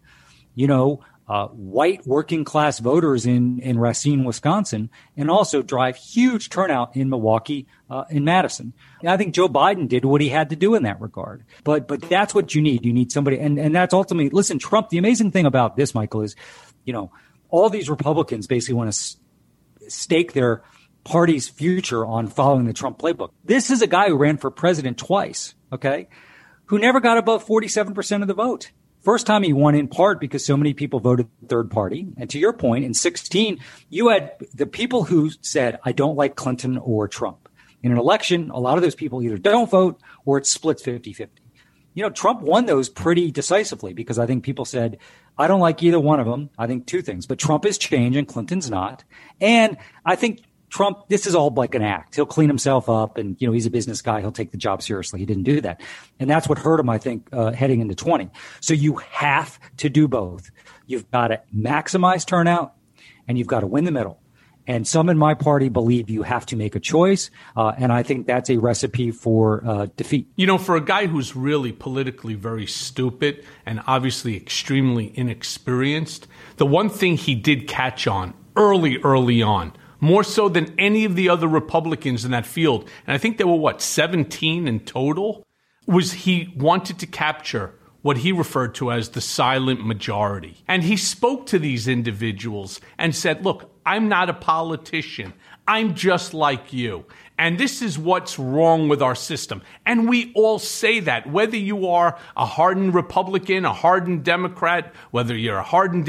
white working class voters in Racine, Wisconsin, and also drive huge turnout in Milwaukee, in Madison. I think Joe Biden did what he had to do in that regard. But that's what you need. You need somebody. And that's ultimately, listen, Trump, the amazing thing about this, Michael, is, all these Republicans basically want to stake their party's future on following the Trump playbook. This is a guy who ran for president twice, okay, who never got above 47% of the vote. First time he won in part because so many people voted third party. And to your point, in 2016, you had the people who said, I don't like Clinton or Trump. In an election, a lot of those people either don't vote or it splits 50-50. Trump won those pretty decisively because I think people said, I don't like either one of them. I think two things, but Trump is change and Clinton's not. And I think Trump, this is all like an act. He'll clean himself up and, he's a business guy. He'll take the job seriously. He didn't do that. And that's what hurt him, I think, heading into 20. So you have to do both. You've got to maximize turnout and you've got to win the middle. And some in my party believe you have to make a choice. And I think that's a recipe for defeat. For a guy who's really politically very stupid and obviously extremely inexperienced, the one thing he did catch on early on, more so than any of the other Republicans in that field, and I think there were, 17 in total, was he wanted to capture what he referred to as the silent majority. And he spoke to these individuals and said, look, I'm not a politician. I'm just like you. And this is what's wrong with our system. And we all say that, whether you are a hardened Republican, a hardened Democrat, whether you're a hardened,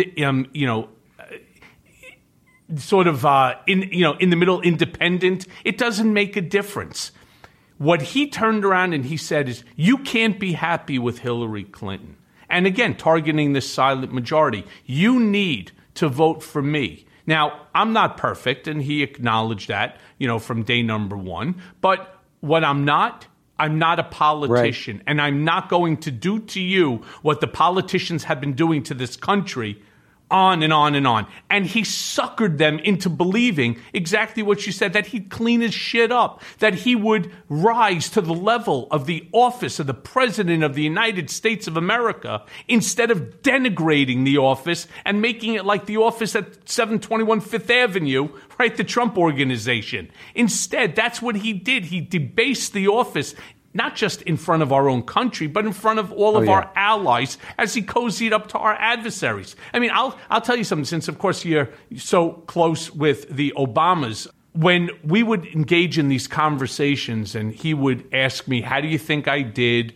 sort of in the middle independent, it doesn't make a difference. What he turned around and he said is, you can't be happy with Hillary Clinton. And again, targeting this silent majority, you need to vote for me. Now, I'm not perfect, and he acknowledged that, from day number one. But what I'm not a politician, right. And I'm not going to do to you what the politicians have been doing to this country, on and on and on. And he suckered them into believing exactly what you said, that he'd clean his shit up, that he would rise to the level of the office of the President of the United States of America, instead of denigrating the office and making it like the office at 721 Fifth Avenue, right, the Trump Organization. Instead, that's what he did. He debased the office not just in front of our own country, but in front of all of our allies as he cozied up to our adversaries. I mean, I'll tell you something, since, of course, you're so close with the Obamas. When we would engage in these conversations and he would ask me, how do you think I did,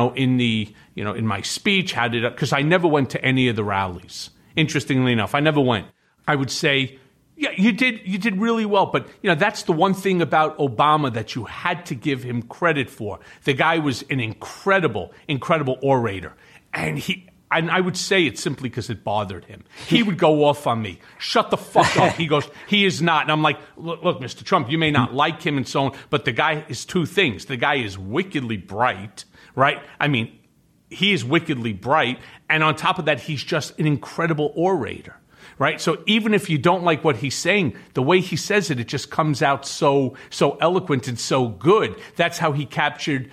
in my speech? Because I never went to any of the rallies. Interestingly enough, I never went. I would say, yeah, you did really well. But, that's the one thing about Obama that you had to give him credit for. The guy was an incredible, incredible orator. And I would say it simply because it bothered him. He would go off on me. Shut the fuck up. He goes, he is not. And I'm like, look, Mr. Trump, you may not like him and so on, but the guy is two things. The guy is wickedly bright, right? I mean, he is wickedly bright. And on top of that, he's just an incredible orator. Right? So even if you don't like what he's saying, the way he says it, it just comes out so eloquent and so good. That's how he captured,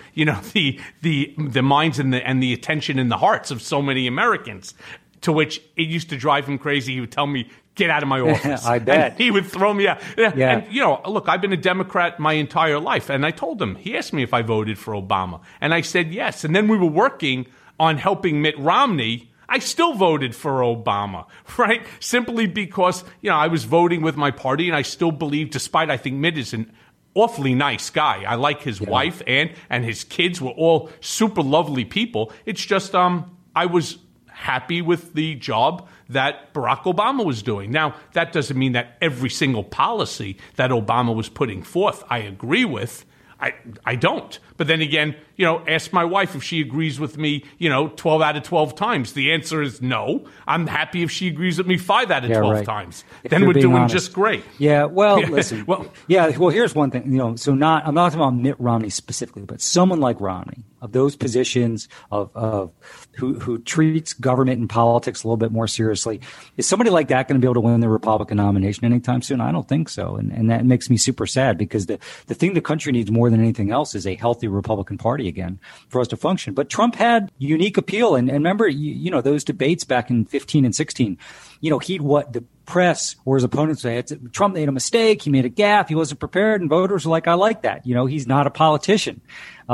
the minds and the attention and the hearts of so many Americans, to which it used to drive him crazy. He would tell me, get out of my office. I bet. And he would throw me out. Yeah. And, look, I've been a Democrat my entire life. And I told him, he asked me if I voted for Obama. And I said yes. And then we were working on helping Mitt Romney. I still voted for Obama, right? Simply because, I was voting with my party, and I still believe, despite I think Mitt is an awfully nice guy. I like his wife and his kids were all super lovely people. It's just I was happy with the job that Barack Obama was doing. Now, that doesn't mean that every single policy that Obama was putting forth I agree with. I don't. But then again, ask my wife if she agrees with me, 12 out of 12 times. The answer is no. I'm happy if she agrees with me 5 out of 12 times. Then we're doing honest. Just great. Yeah, well, listen. Well, here's one thing. I'm not talking about Mitt Romney specifically, but someone like Romney, of those positions of who treats government and politics a little bit more seriously, is somebody like that going to be able to win the Republican nomination anytime soon? I don't think so. And that makes me super sad, because the thing the country needs more than anything else is a healthy Republican Party again for us to function. But Trump had unique appeal. And remember, those debates back in 15 and 16, what the press or his opponents say, Trump made a mistake. He made a gaffe. He wasn't prepared. And voters were like, I like that. He's not a politician.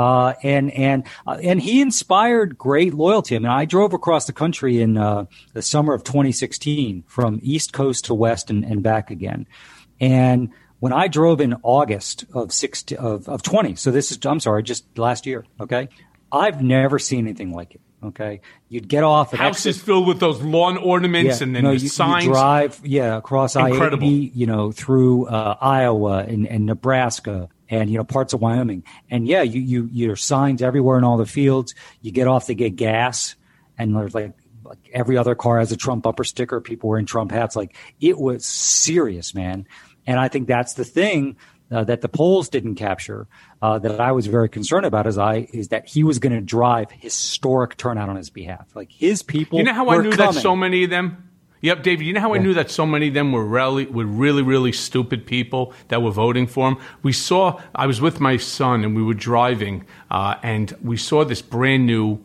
And he inspired great loyalty. I mean, I drove across the country in the summer of 2016 from East Coast to West and back again. And when I drove in August of 20, so just last year, okay, I've never seen anything like it. Okay, you'd get off at houses filled with those lawn ornaments, and then the signs. You drive, across I-80, through Iowa and Nebraska, and parts of Wyoming, and your signs everywhere in all the fields. You get off to get gas, and there's like every other car has a Trump bumper sticker. People wearing Trump hats. Like, it was serious, man. And I think that's the thing that the polls didn't capture, that I was very concerned about, is that he was going to drive historic turnout on his behalf. Like, his people. You know how I knew that so many of them? Yep, David. You know how I knew that so many of them were really, really stupid people that were voting for him? I was with my son and we were driving, and we saw this brand new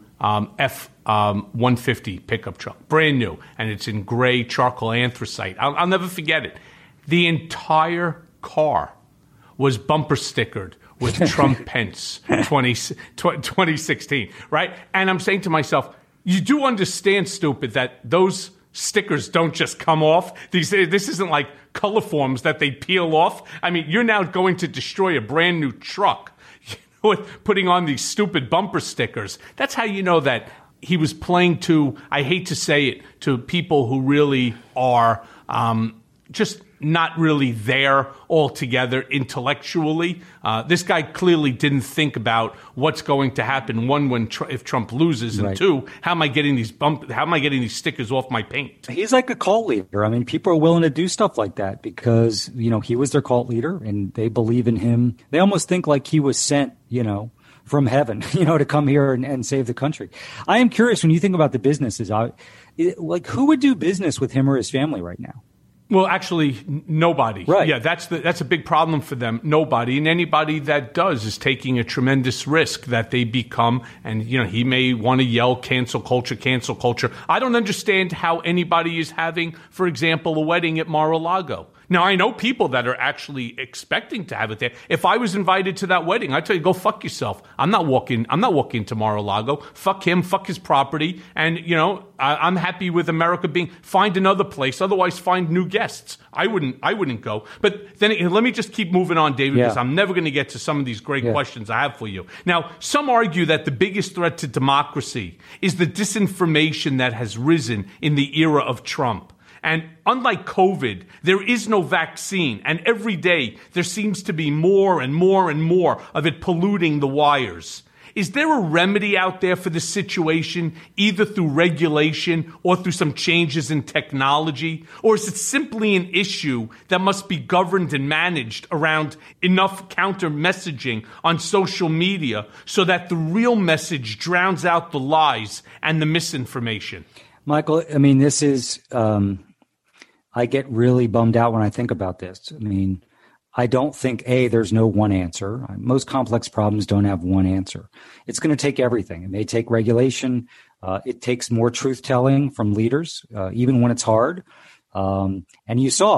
F-150 pickup truck, brand new, and it's in gray charcoal anthracite. I'll never forget it. The entire car was bumper stickered with Trump Pence 2016, right? And I'm saying to myself, you do understand, stupid, that those stickers don't just come off. This isn't like color forms that they peel off. I mean, you're now going to destroy a brand new truck with putting on these stupid bumper stickers. That's how you know that he was playing to, I hate to say it, to people who really are just not really there altogether intellectually. This guy clearly didn't think about what's going to happen. One, if Trump loses, and two, how am I getting these stickers off my paint? He's like a cult leader. I mean, people are willing to do stuff like that because he was their cult leader and they believe in him. They almost think like he was sent, from heaven, to come here and save the country. I am curious, when you think about the businesses, who would do business with him or his family right now? Well, actually, nobody. Right. Yeah, that's a big problem for them. Nobody. And anybody that does is taking a tremendous risk that they become. And, he may want to yell, cancel culture, cancel culture. I don't understand how anybody is having, for example, a wedding at Mar-a-Lago. Now, I know people that are actually expecting to have it there. If I was invited to that wedding, I'd tell you, go fuck yourself. I'm not walking to Mar-a-Lago. Fuck him, fuck his property. And, I'm happy with America find another place. Otherwise, find new guests. I wouldn't go. But then let me just keep moving on, David, because I'm never going to get to some of these great questions I have for you. Now, some argue that the biggest threat to democracy is the disinformation that has risen in the era of Trump. And unlike COVID, there is no vaccine. And every day there seems to be more and more and more of it polluting the wires. Is there a remedy out there for this situation, either through regulation or through some changes in technology? Or is it simply an issue that must be governed and managed around enough counter messaging on social media so that the real message drowns out the lies and the misinformation? Michael, I mean, this is... I get really bummed out when I think about this. I mean, I don't think, there's no one answer. Most complex problems don't have one answer. It's going to take everything. It may take regulation. It takes more truth-telling from leaders, even when it's hard. And you saw,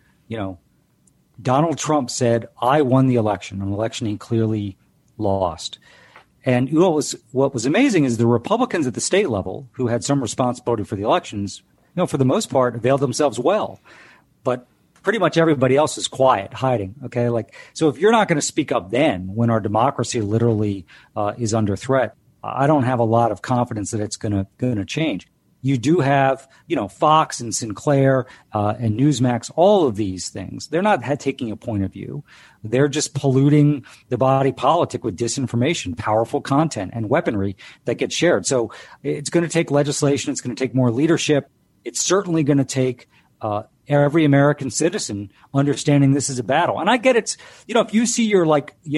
Donald Trump said, I won the election, an election he clearly lost. And what was amazing is the Republicans at the state level, who had some responsibility for the elections, for the most part, availed themselves well. But pretty much everybody else is quiet, hiding. Okay. So if you're not going to speak up then when our democracy literally is under threat, I don't have a lot of confidence that it's going to change. You do have, Fox and Sinclair and Newsmax, all of these things. They're not taking a point of view. They're just polluting the body politic with disinformation, powerful content, and weaponry that gets shared. So it's going to take legislation. It's going to take more leadership. It's certainly going to take every American citizen understanding this is a battle. And I get it's, if you see your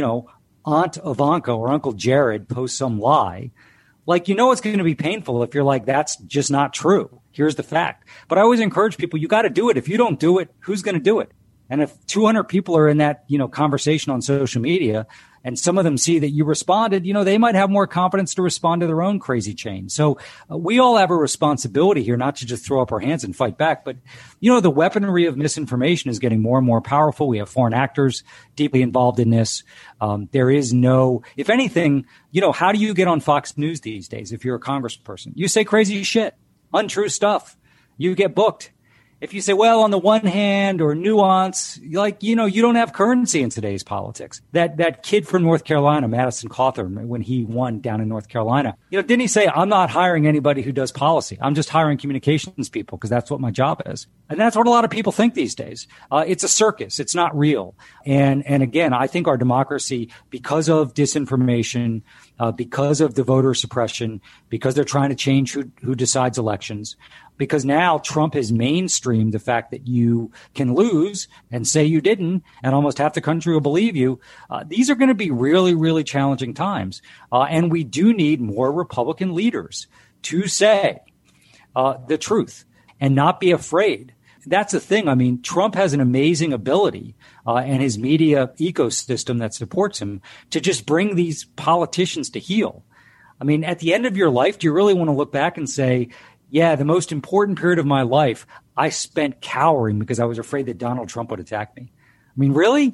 Aunt Ivanka or Uncle Jared post some lie, it's going to be painful if you're like, that's just not true. Here's the fact. But I always encourage people, you got to do it. If you don't do it, who's going to do it? And if 200 people are in that, conversation on social media, and some of them see that you responded, they might have more confidence to respond to their own crazy chain. So we all have a responsibility here, not to just throw up our hands and fight back. But, the weaponry of misinformation is getting more and more powerful. We have foreign actors deeply involved in this. There is no, if anything, how do you get on Fox News these days if you're a congressperson? You say crazy shit, untrue stuff. You get booked. If you say, well, on the one hand, or nuance, you don't have currency in today's politics. That kid from North Carolina, Madison Cawthorn, when he won down in North Carolina, didn't he say, I'm not hiring anybody who does policy. I'm just hiring communications people because that's what my job is. And that's what a lot of people think these days. It's a circus. It's not real. And again, I think our democracy, because of disinformation, because of the voter suppression, because they're trying to change who decides elections, because now Trump has mainstreamed the fact that you can lose and say you didn't, and almost half the country will believe you. These are going to be really, really challenging times. And we do need more Republican leaders to say the truth and not be afraid. That's the thing. Trump has an amazing ability and his media ecosystem that supports him to just bring these politicians to heel. At the end of your life, do you really want to look back and say, yeah, the most important period of my life, I spent cowering because I was afraid that Donald Trump would attack me? Really?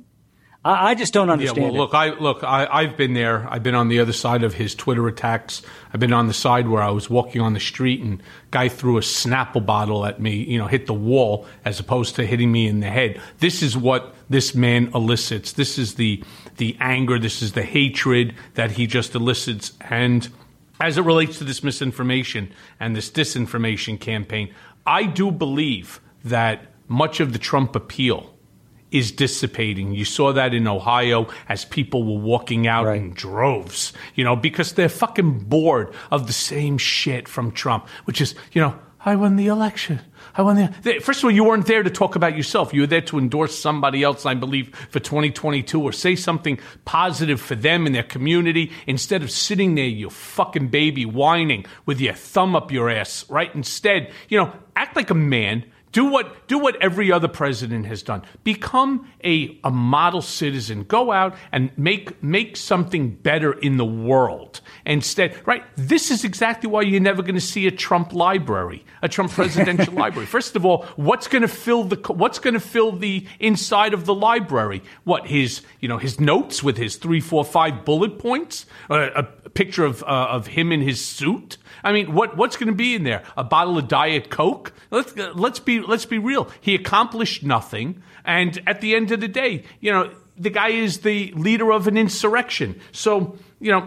I just don't understand. Yeah, well, I've been there. I've been on the other side of his Twitter attacks. I've been on the side where I was walking on the street and guy threw a Snapple bottle at me, hit the wall as opposed to hitting me in the head. This is what this man elicits. This is the anger. This is the hatred that he just elicits. And as it relates to this misinformation and this disinformation campaign, I do believe that much of the Trump appeal is dissipating. You saw that in Ohio as people were walking out in droves, because they're fucking bored of the same shit from Trump, which is, I won the election. First of all, you weren't there to talk about yourself. You were there to endorse somebody else, I believe, for 2022 or say something positive for them and their community instead of sitting there, you fucking baby, whining with your thumb up your ass, right? Instead, act like a man. Do what every other president has done. Become a model citizen. Go out and make something better in the world. Instead, right? This is exactly why you're never going to see a Trump library, a Trump presidential library. First of all, what's going to fill the inside of the library? What, his notes with his 3, 4, 5 bullet points? A picture of him in his suit? I mean, what's going to be in there? A bottle of Diet Coke? Let's be real. He accomplished nothing, and at the end of the day, the guy is the leader of an insurrection. So,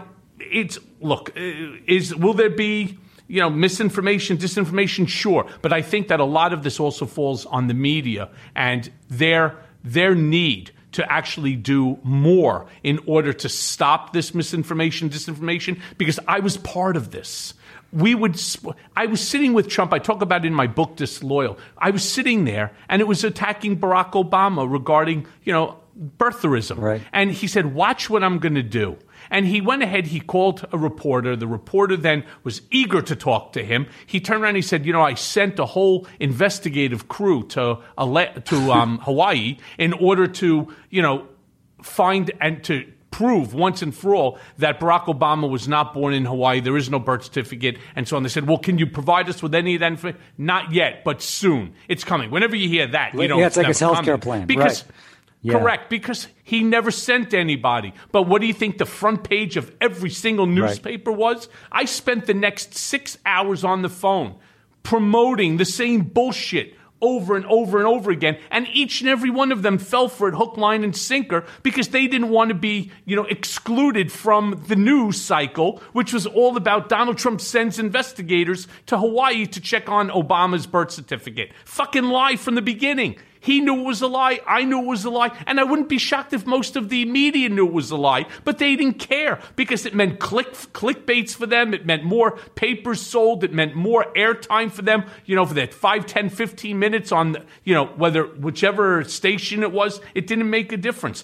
will there be misinformation, disinformation? Sure, but I think that a lot of this also falls on the media and their need to actually do more in order to stop this misinformation, disinformation, because I was part of this. I was sitting with Trump. I talk about it in my book, Disloyal. I was sitting there, and it was attacking Barack Obama regarding, birtherism. Right. And he said, watch what I'm going to do. And he went ahead, he called a reporter. The reporter then was eager to talk to him. He turned around and he said, I sent a whole investigative crew to Hawaii in order to, find and to prove once and for all that Barack Obama was not born in Hawaii. There is no birth certificate and so on. They said, well, can you provide us with any of that information? Not yet, but soon. It's coming. Whenever you hear that, it's like his healthcare plan. Because, right. Yeah. Correct, because he never sent anybody. But what do you think the front page of every single newspaper was? I spent the next 6 hours on the phone promoting the same bullshit over and over and over again, and each and every one of them fell for it hook, line, and sinker because they didn't want to be, excluded from the news cycle, which was all about Donald Trump sends investigators to Hawaii to check on Obama's birth certificate. Fucking lie from the beginning. He knew it was a lie. I knew it was a lie. And I wouldn't be shocked if most of the media knew it was a lie. But they didn't care because it meant clickbaits for them. It meant more papers sold. It meant more airtime for them, for that 5, 10, 15 minutes on, whichever station it was. It didn't make a difference.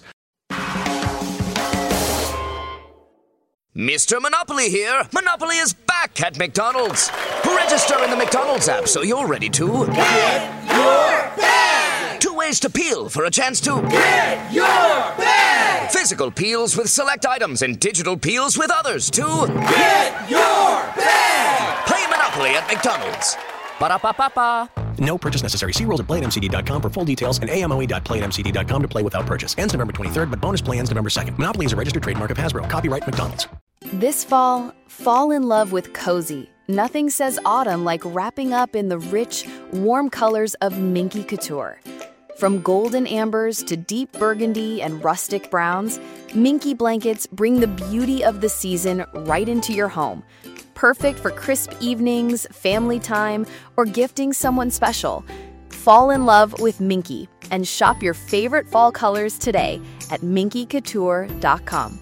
Mr. Monopoly here. Monopoly is back at McDonald's. Register in the McDonald's app so you're ready to get your bag. 2 ways to peel for a chance to get your bag. Physical peels with select items and digital peels with others to get your bag. Play Monopoly at McDonald's. Ba-da-ba-ba-ba. No purchase necessary. See rules at PlayMCD.com for full details and AMOE.PlayMCD.com to play without purchase. Ends November 23rd, but bonus play ends November 2nd. Monopoly is a registered trademark of Hasbro. Copyright McDonald's. This fall in love with Cozy. Nothing says autumn like wrapping up in the rich, warm colors of Minky Couture. From golden ambers to deep burgundy and rustic browns, Minky blankets bring the beauty of the season right into your home. Perfect for crisp evenings, family time, or gifting someone special. Fall in love with Minky and shop your favorite fall colors today at minkycouture.com.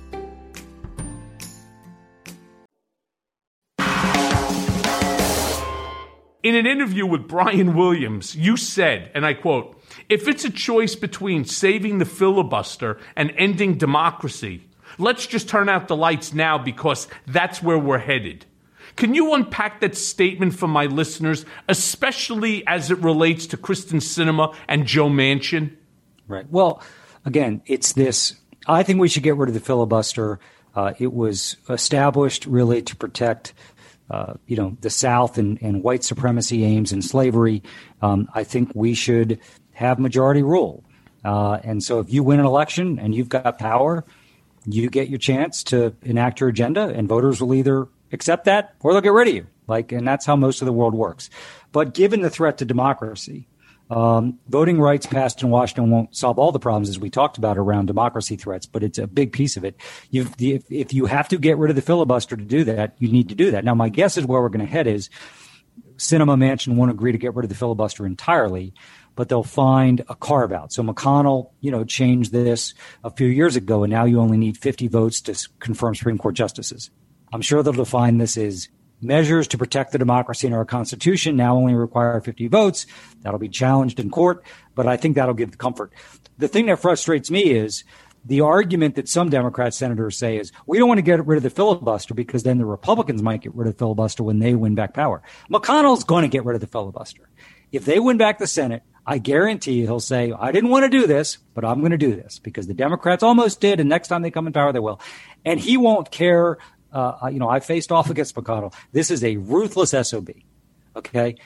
In an interview with Brian Williams, you said, and I quote, "If it's a choice between saving the filibuster and ending democracy, let's just turn out the lights now because that's where we're headed." Can you unpack that statement for my listeners, especially as it relates to Kyrsten Sinema and Joe Manchin? Right. Well, again, it's this. I think we should get rid of the filibuster. It was established really to protect the South and white supremacy aims and slavery. I think we should have majority rule. And so if you win an election and you've got power, you get your chance to enact your agenda, and voters will either accept that or they'll get rid of you. And that's how most of the world works. But given the threat to democracy, voting rights passed in Washington won't solve all the problems, as we talked about, around democracy threats, but it's a big piece of it. If you have to get rid of the filibuster to do that, you need to do that. Now, my guess is where we're going to head is Sinema, Manchin won't agree to get rid of the filibuster entirely, but they'll find a carve-out. So McConnell, changed this a few years ago, and now you only need 50 votes to confirm Supreme Court justices. I'm sure they'll define this as measures to protect the democracy in our Constitution now only require 50 votes. That'll be challenged in court, but I think that'll give comfort. The thing that frustrates me is the argument that some Democrat senators say is, we don't want to get rid of the filibuster because then the Republicans might get rid of the filibuster when they win back power. McConnell's going to get rid of the filibuster. If they win back the Senate, I guarantee he'll say, I didn't want to do this, but I'm going to do this because the Democrats almost did. And next time they come in power, they will. And he won't care. I faced off against McConnell. This is a ruthless SOB. Okay.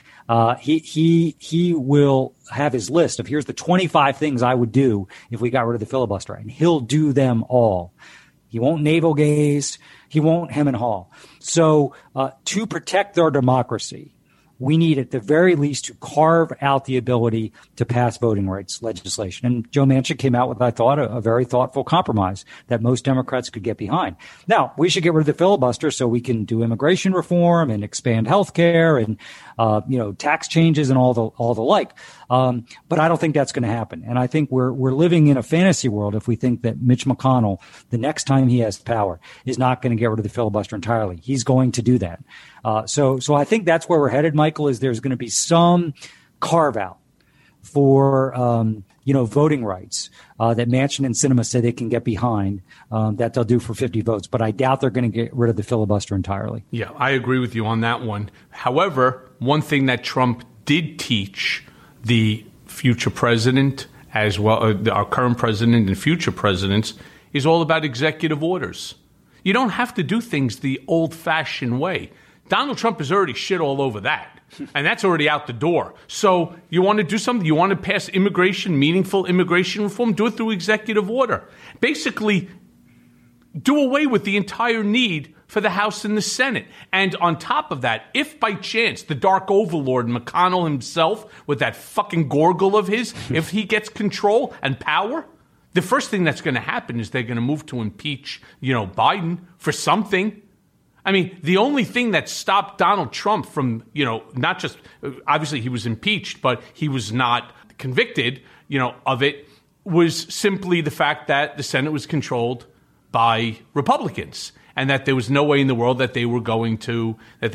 He will have his list of here's the 25 things I would do if we got rid of the filibuster, and he'll do them all. He won't navel gaze. He won't hem and haw. So to protect our democracy, we need at the very least to carve out the ability to pass voting rights legislation. And Joe Manchin came out with, I thought, a very thoughtful compromise that most Democrats could get behind. Now, we should get rid of the filibuster so we can do immigration reform and expand health care and, tax changes and all the like. But I don't think that's going to happen. And I think we're living in a fantasy world if we think that Mitch McConnell, the next time he has power, is not going to get rid of the filibuster entirely. He's going to do that. So I think that's where we're headed, Michael, is there's going to be some carve out for, voting rights that Manchin and Sinema say they can get behind, that they'll do for 50 votes. But I doubt they're going to get rid of the filibuster entirely. Yeah, I agree with you on that one. However, one thing that Trump did teach the future president, as well, our current president and future presidents, is all about executive orders. You don't have to do things the old-fashioned way. Donald Trump has already shit all over that. And that's already out the door. So you want to do something? You want to pass meaningful immigration reform? Do it through executive order. Basically, do away with the entire need for the House and the Senate. And on top of that, if by chance the dark overlord McConnell himself, with that fucking gorgle of his, if he gets control and power, the first thing that's going to happen is they're going to move to impeach, Biden for something. I mean, the only thing that stopped Donald Trump from, not just, obviously he was impeached, but he was not convicted, of it, was simply the fact that the Senate was controlled by Republicans and that there was no way in the world that they were going to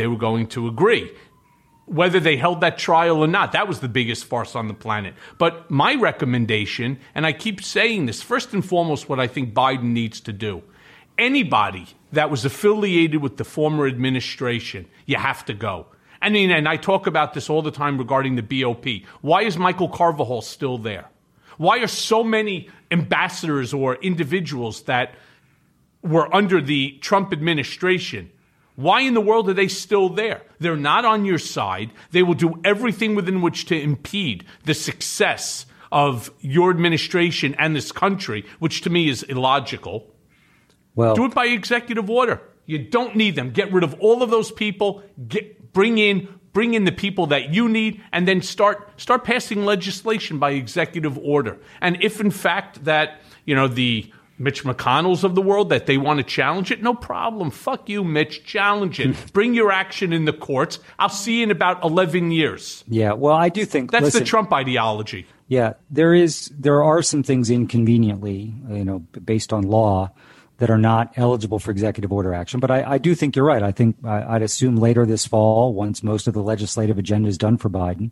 agree. Whether they held that trial or not, that was the biggest farce on the planet. But my recommendation, and I keep saying this, first and foremost, what I think Biden needs to do, anybody that was affiliated with the former administration, you have to go. I mean, and I talk about this all the time regarding the BOP. Why is Michael Carvajal still there? Why are so many ambassadors or individuals that were under the Trump administration, why in the world are they still there? They're not on your side. They will do everything within which to impede the success of your administration and this country, which to me is illogical. Well, do it by executive order. You don't need them. Get rid of all of those people. Bring in the people that you need, and then start passing legislation by executive order. And if in fact that the Mitch McConnells of the world, that they want to challenge it, no problem. Fuck you, Mitch. Challenge it. Bring your action in the courts. I'll see you in about 11 years. Yeah, well, I do think that's the Trump ideology. Yeah, there are some things inconveniently, based on law, that are not eligible for executive order action. But I do think you're right. I think I'd assume later this fall, once most of the legislative agenda is done for Biden,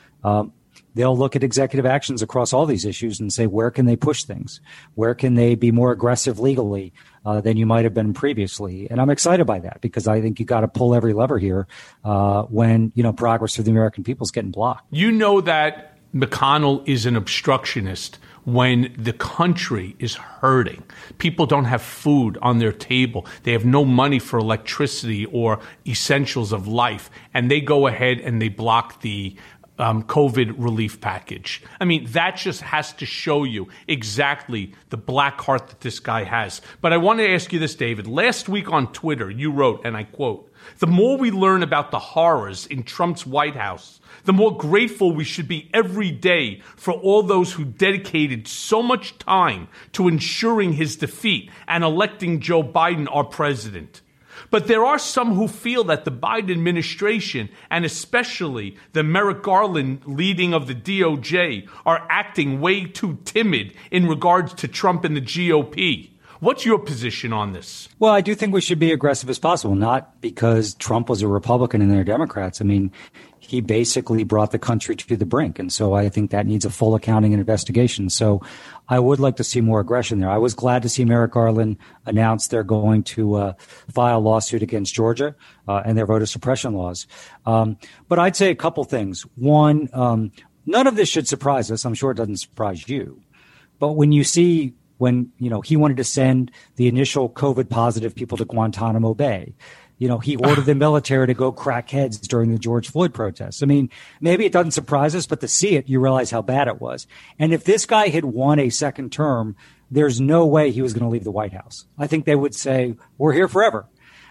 they'll look at executive actions across all these issues and say, where can they push things? Where can they be more aggressive legally than you might have been previously? And I'm excited by that because I think you got to pull every lever here when, progress for the American people is getting blocked. You know that McConnell is an obstructionist when the country is hurting. People don't have food on their table. They have no money for electricity or essentials of life. And they go ahead and they block the COVID relief package. I mean, that just has to show you exactly the black heart that this guy has. But I want to ask you this, David. Last week on Twitter, you wrote, and I quote, "The more we learn about the horrors in Trump's White House, the more grateful we should be every day for all those who dedicated so much time to ensuring his defeat and electing Joe Biden our president. But there are some who feel that the Biden administration, and especially the Merrick Garland leading of the DOJ, are acting way too timid in regards to Trump and the GOP. What's your position on this? Well, I do think we should be aggressive as possible, not because Trump was a Republican and they're Democrats. I mean, he basically brought the country to the brink. And so I think that needs a full accounting and investigation. So I would like to see more aggression there. I was glad to see Merrick Garland announce they're going to file a lawsuit against Georgia and their voter suppression laws. But I'd say a couple things. One, none of this should surprise us. I'm sure it doesn't surprise you. But when you see he wanted to send the initial COVID positive people to Guantanamo Bay, he ordered the military to go crack heads during the George Floyd protests. I mean, maybe it doesn't surprise us, but to see it, you realize how bad it was. And if this guy had won a second term, there's no way he was going to leave the White House. I think they would say, we're here forever.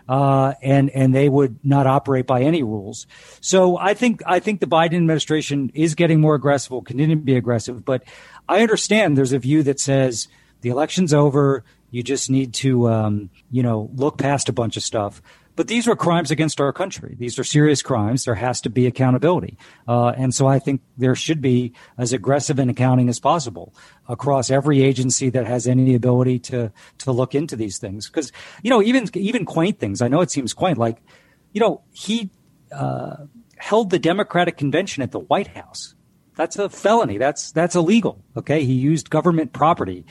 And they would not operate by any rules. So I think the Biden administration is getting more aggressive, will continue to be aggressive. But I understand there's a view that says the election's over. You just need to, look past a bunch of stuff. But these are crimes against our country. These are serious crimes. There has to be accountability. And so I think there should be as aggressive an accounting as possible across every agency that has any ability to look into these things. Because, even quaint things, I know it seems quaint, like, he held the Democratic convention at the White House. That's a felony. That's illegal. Okay. He used government property.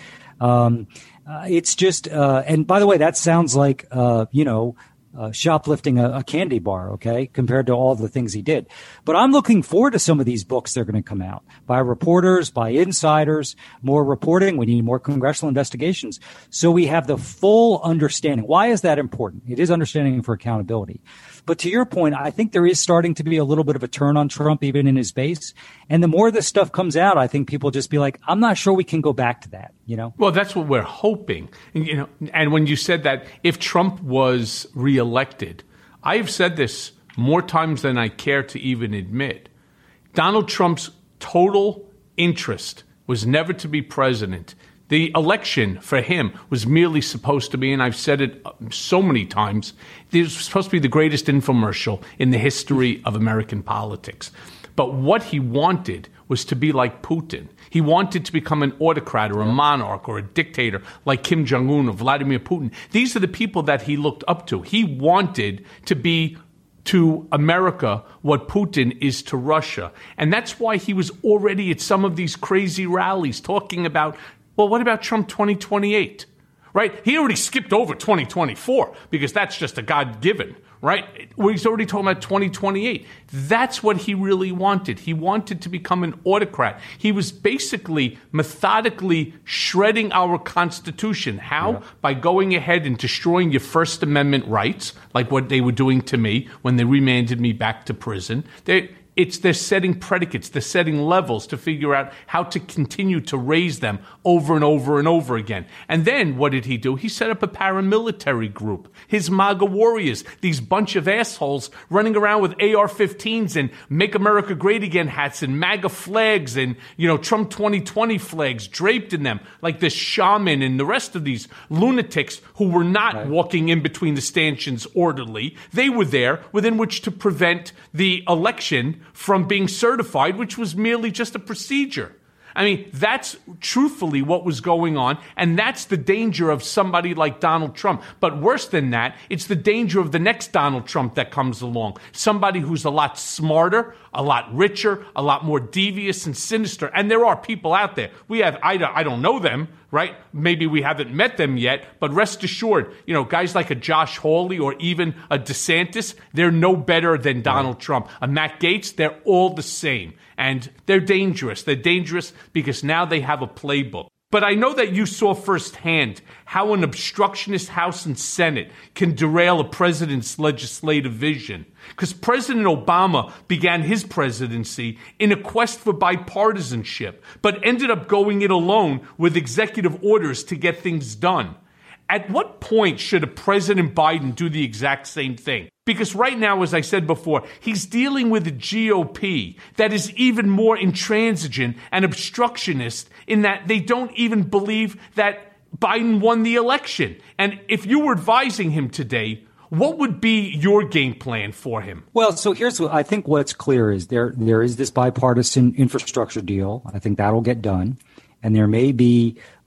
It's just, and by the way, that sounds like, shoplifting a candy bar, okay, compared to all the things he did. But I'm looking forward to some of these books that are going to come out by reporters, by insiders, more reporting. We need more congressional investigations. So we have the full understanding. Why is that important? It is understanding for accountability. But to your point, I think there is starting to be a little bit of a turn on Trump, even in his base. And the more this stuff comes out, I think people just be like, I'm not sure we can go back to that, Well, that's what we're hoping. And when you said that if Trump was reelected, I've said this more times than I care to even admit. Donald Trump's total interest was never to be president. The election for him was merely supposed to be, and I've said it so many times, it was supposed to be the greatest infomercial in the history of American politics. But what he wanted was to be like Putin. He wanted to become an autocrat or a monarch or a dictator like Kim Jong-un or Vladimir Putin. These are the people that he looked up to. He wanted to be to America what Putin is to Russia. And that's why he was already at some of these crazy rallies talking about, well, what about Trump 2028, right? He already skipped over 2024 because that's just a God-given, right? He's already talking about 2028. That's what he really wanted. He wanted to become an autocrat. He was basically methodically shredding our Constitution. How? Yeah. By going ahead and destroying your First Amendment rights, like what they were doing to me when they remanded me back to prison. They're setting predicates, they're setting levels to figure out how to continue to raise them over and over and over again. And then what did he do? He set up a paramilitary group, his MAGA warriors, these bunch of assholes running around with AR-15s and Make America Great Again hats and MAGA flags and, Trump 2020 flags draped in them, like this shaman and the rest of these lunatics who were not walking in between the stanchions orderly. They were there within which to prevent the election from being certified, which was merely just a procedure. I mean, that's truthfully what was going on, and that's the danger of somebody like Donald Trump. But worse than that, it's the danger of the next Donald Trump that comes along, somebody who's a lot smarter, a lot richer, a lot more devious and sinister. And there are people out there. I don't know them, right? Maybe we haven't met them yet, but rest assured, guys like a Josh Hawley or even a DeSantis, they're no better than Donald Trump. A Matt Gaetz, they're all the same. And they're dangerous. They're dangerous because now they have a playbook. But I know that you saw firsthand how an obstructionist House and Senate can derail a president's legislative vision. Because President Obama began his presidency in a quest for bipartisanship, but ended up going it alone with executive orders to get things done. At what point should a President Biden do the exact same thing? Because right now, as I said before, he's dealing with a GOP that is even more intransigent and obstructionist in that they don't even believe that Biden won the election. And if you were advising him today, what would be your game plan for him? Well, so here's what I think what's clear is there is this bipartisan infrastructure deal. I think that'll get done. And there may be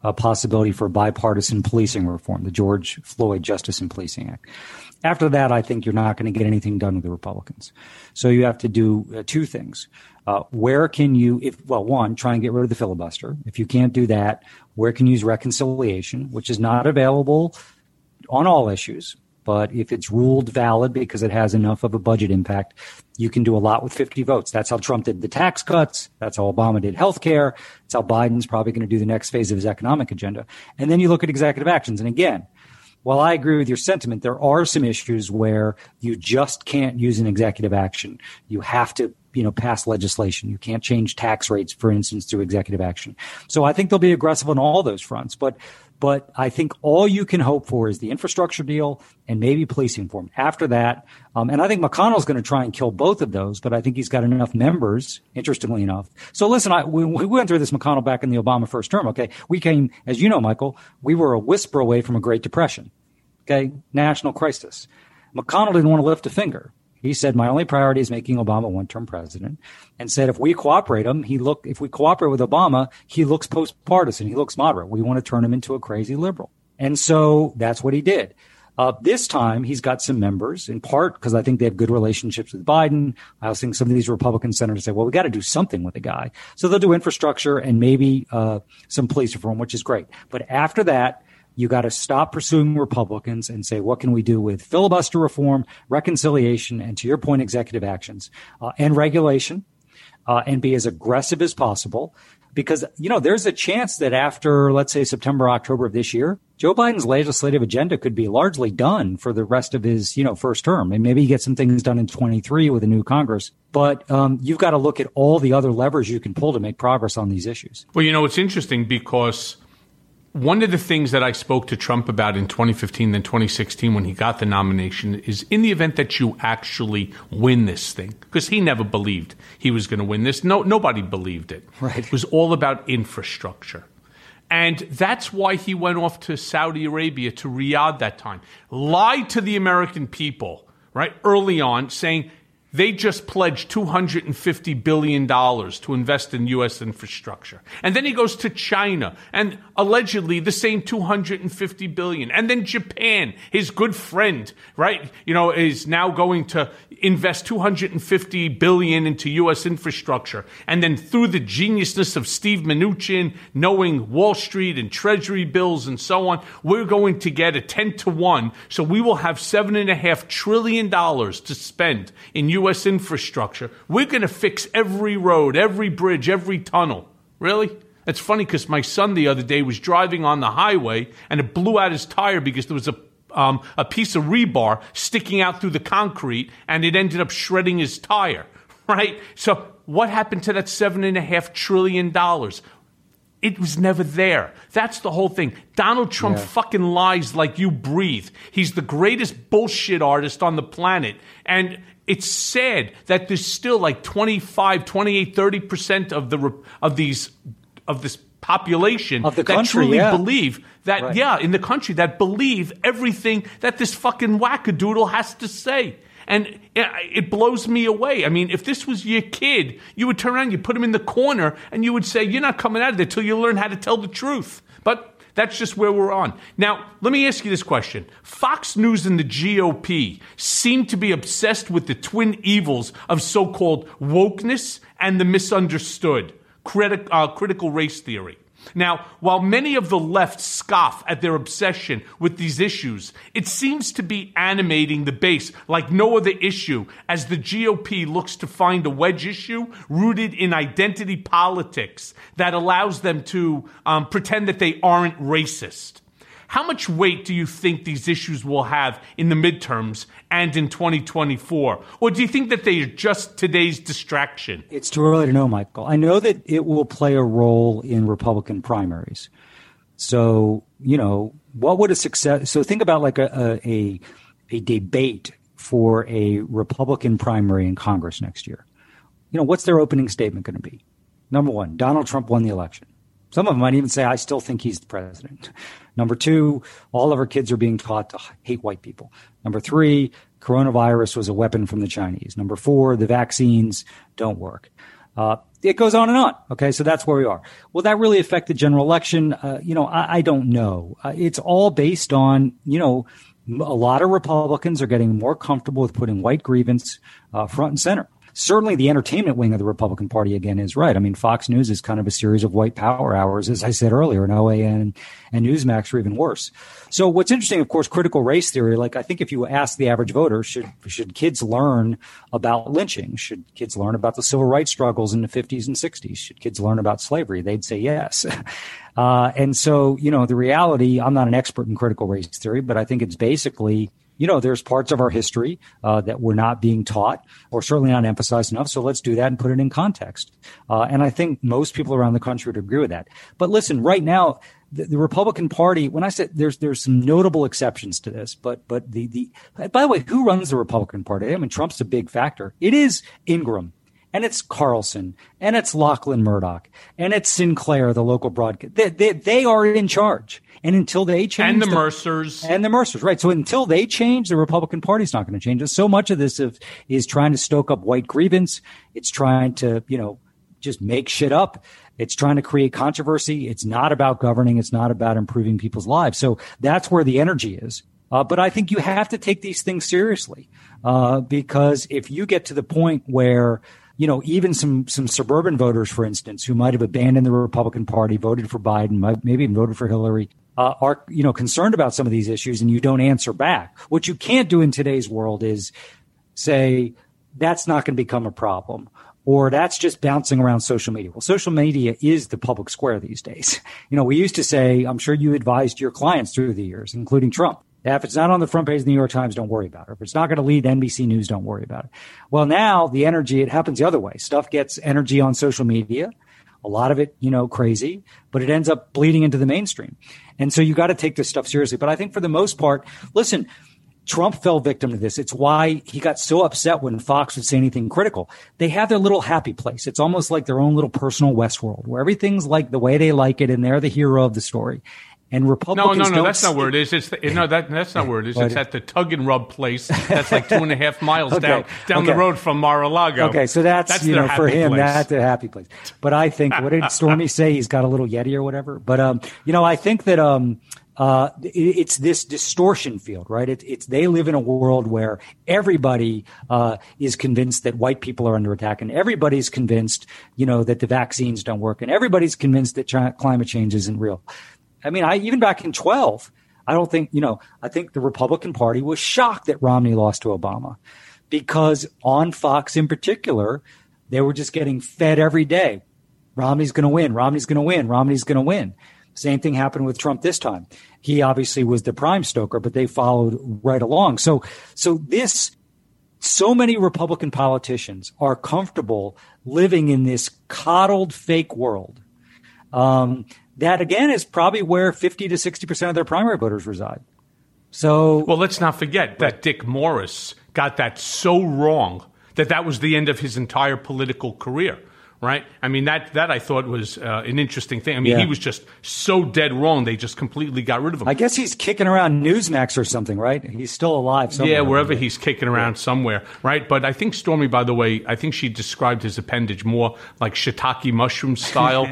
a possibility for bipartisan policing reform, the George Floyd Justice and Policing Act. After that, I think you're not going to get anything done with the Republicans. So you have to do two things. Where can you, one, try and get rid of the filibuster. If you can't do that, where can you use reconciliation, which is not available on all issues. But if it's ruled valid because it has enough of a budget impact, you can do a lot with 50 votes. That's how Trump did the tax cuts. That's how Obama did health care. That's how Biden's probably going to do the next phase of his economic agenda. And then you look at executive actions. And again, while I agree with your sentiment, there are some issues where you just can't use an executive action. You have to, pass legislation. You can't change tax rates, for instance, through executive action. So I think they'll be aggressive on all those fronts. But I think all you can hope for is the infrastructure deal and maybe policing reform. After that, and I think McConnell's going to try and kill both of those, but I think he's got enough members, interestingly enough. So listen, we went through this McConnell back in the Obama first term, okay? We came, as you know, Michael, we were a whisper away from a Great Depression, okay? National crisis. McConnell didn't want to lift a finger. He said, my only priority is making Obama one-term president, and said if we cooperate with Obama, he looks post-partisan. He looks moderate. We want to turn him into a crazy liberal. And so that's what he did. This time, he's got some members, in part because I think they have good relationships with Biden. I also think some of these Republican senators say, well, we got to do something with the guy. So they'll do infrastructure and maybe some police reform, which is great. But after that, you got to stop pursuing Republicans and say, what can we do with filibuster reform, reconciliation, and to your point, executive actions and regulation, and be as aggressive as possible. Because, there's a chance that after, let's say, September, October of this year, Joe Biden's legislative agenda could be largely done for the rest of his, first term. And maybe he gets some things done in 23 with a new Congress. But you've got to look at all the other levers you can pull to make progress on these issues. Well, it's interesting because one of the things that I spoke to Trump about in 2015 and 2016 when he got the nomination is in the event that you actually win this thing, because he never believed he was going to win this. Nobody believed it. Right. It was all about infrastructure. And that's why he went off to Saudi Arabia, to Riyadh that time, lied to the American people, right, early on, saying they just pledged $250 billion to invest in U.S. infrastructure. And then he goes to China and allegedly the same $250 billion. And then Japan, his good friend, right, is now going to invest $250 billion into U.S. infrastructure. And then through the geniusness of Steve Mnuchin, knowing Wall Street and Treasury bills and so on, we're going to get a 10-to-1. So we will have $7.5 trillion to spend in U.S. infrastructure. We're going to fix every road, every bridge, every tunnel. Really? It's funny because my son the other day was driving on the highway and it blew out his tire because there was a piece of rebar sticking out through the concrete and it ended up shredding his tire, right? So what happened to that $7.5 trillion? It was never there. That's the whole thing. Donald Trump fucking lies like you breathe. He's the greatest bullshit artist on the planet. And it's sad that there's still like 25, 28, 30% of this population of the that country, truly believe that, in the country, that believe everything that this fucking wackadoodle has to say. And it blows me away. I mean, if this was your kid, you would turn around, you'd put him in the corner, and you would say, you're not coming out of there till you learn how to tell the truth. But that's just where we're on. Now, let me ask you this question. Fox News and the GOP seem to be obsessed with the twin evils of so-called wokeness and the misunderstood, critical race theory. Now, while many of the left scoff at their obsession with these issues, it seems to be animating the base like no other issue as the GOP looks to find a wedge issue rooted in identity politics that allows them to pretend that they aren't racist. How much weight do you think these issues will have in the midterms and in 2024? Or do you think that they are just today's distraction? It's too early to know, Michael. I know that it will play a role in Republican primaries. So, what would a success? So think about like a debate for a Republican primary in Congress next year. What's their opening statement going to be? Number one, Donald Trump won the election. Some of them might even say, I still think he's the president. Number two, all of our kids are being taught to hate white people. Number three, coronavirus was a weapon from the Chinese. Number four, the vaccines don't work. it goes on and on. Okay, so that's where we are. Will that really affect the general election? I don't know. It's all based on, a lot of Republicans are getting more comfortable with putting white grievance front and center. Certainly the entertainment wing of the Republican Party, again, is right. I mean, Fox News is kind of a series of white power hours, as I said earlier, and OAN and Newsmax are even worse. So what's interesting, of course, critical race theory, like I think if you ask the average voter, should kids learn about lynching? Should kids learn about the civil rights struggles in the 50s and 60s? Should kids learn about slavery? They'd say yes. And so, the reality, I'm not an expert in critical race theory, but I think it's basically, there's parts of our history that we're not being taught or certainly not emphasized enough. So let's do that and put it in context. And I think most people around the country would agree with that. But listen, right now, the Republican Party, when I said there's some notable exceptions to this, but by the way, who runs the Republican Party? I mean, Trump's a big factor. It is Ingram. And it's Carlson, and it's Lachlan Murdoch, and it's Sinclair, the local broadcast. They are in charge. And until they change. And the Mercers. And the Mercers, right. So until they change, the Republican Party's not going to change. So much of this is trying to stoke up white grievance. It's trying to, just make shit up. It's trying to create controversy. It's not about governing. It's not about improving people's lives. So that's where the energy is. But I think you have to take these things seriously because if you get to the point where even some suburban voters, for instance, who might have abandoned the Republican Party, voted for Biden, maybe even voted for Hillary, are concerned about some of these issues, and you don't answer back. What you can't do in today's world is say that's not going to become a problem, or that's just bouncing around social media. Well, social media is the public square these days. We used to say, I'm sure you advised your clients through the years, including Trump. If it's not on the front page of the New York Times, don't worry about it. If it's not going to lead NBC News, don't worry about it. Well, now the energy, it happens the other way. Stuff gets energy on social media. A lot of it, crazy, but it ends up bleeding into the mainstream. And so you got to take this stuff seriously. But I think for the most part, listen, Trump fell victim to this. It's why he got so upset when Fox would say anything critical. They have their little happy place. It's almost like their own little personal Westworld where everything's like the way they like it and they're the hero of the story. And Republicans No, that's not where it is. That's not where it is. It's at the Tug and Rub place. That's like 2.5 miles down the road from Mar-a-Lago. Okay, so that's for him, place. That's a happy place. But I think, what did Stormy say? He's got a little Yeti or whatever. But I think that it's this distortion field, right? It's they live in a world where everybody is convinced that white people are under attack, and everybody's convinced, that the vaccines don't work, and everybody's convinced that climate change isn't real. I mean, even back in 2012, I think the Republican Party was shocked that Romney lost to Obama because on Fox in particular, they were just getting fed every day. Romney's going to win. Romney's going to win. Romney's going to win. Same thing happened with Trump this time. He obviously was the prime stoker, but they followed right along. So many Republican politicians are comfortable living in this coddled fake world. That, again, is probably where 50 to 60% of their primary voters reside. So, well, let's not forget that Dick Morris got that so wrong that was the end of his entire political career. Right? I mean, that I thought was an interesting thing. I mean, He was just so dead wrong. They just completely got rid of him. I guess he's kicking around Newsmax or something, right? He's still alive somewhere. Yeah, wherever he's kicking around somewhere, right? But I think Stormy, by the way, I think she described his appendage more like shiitake mushroom style.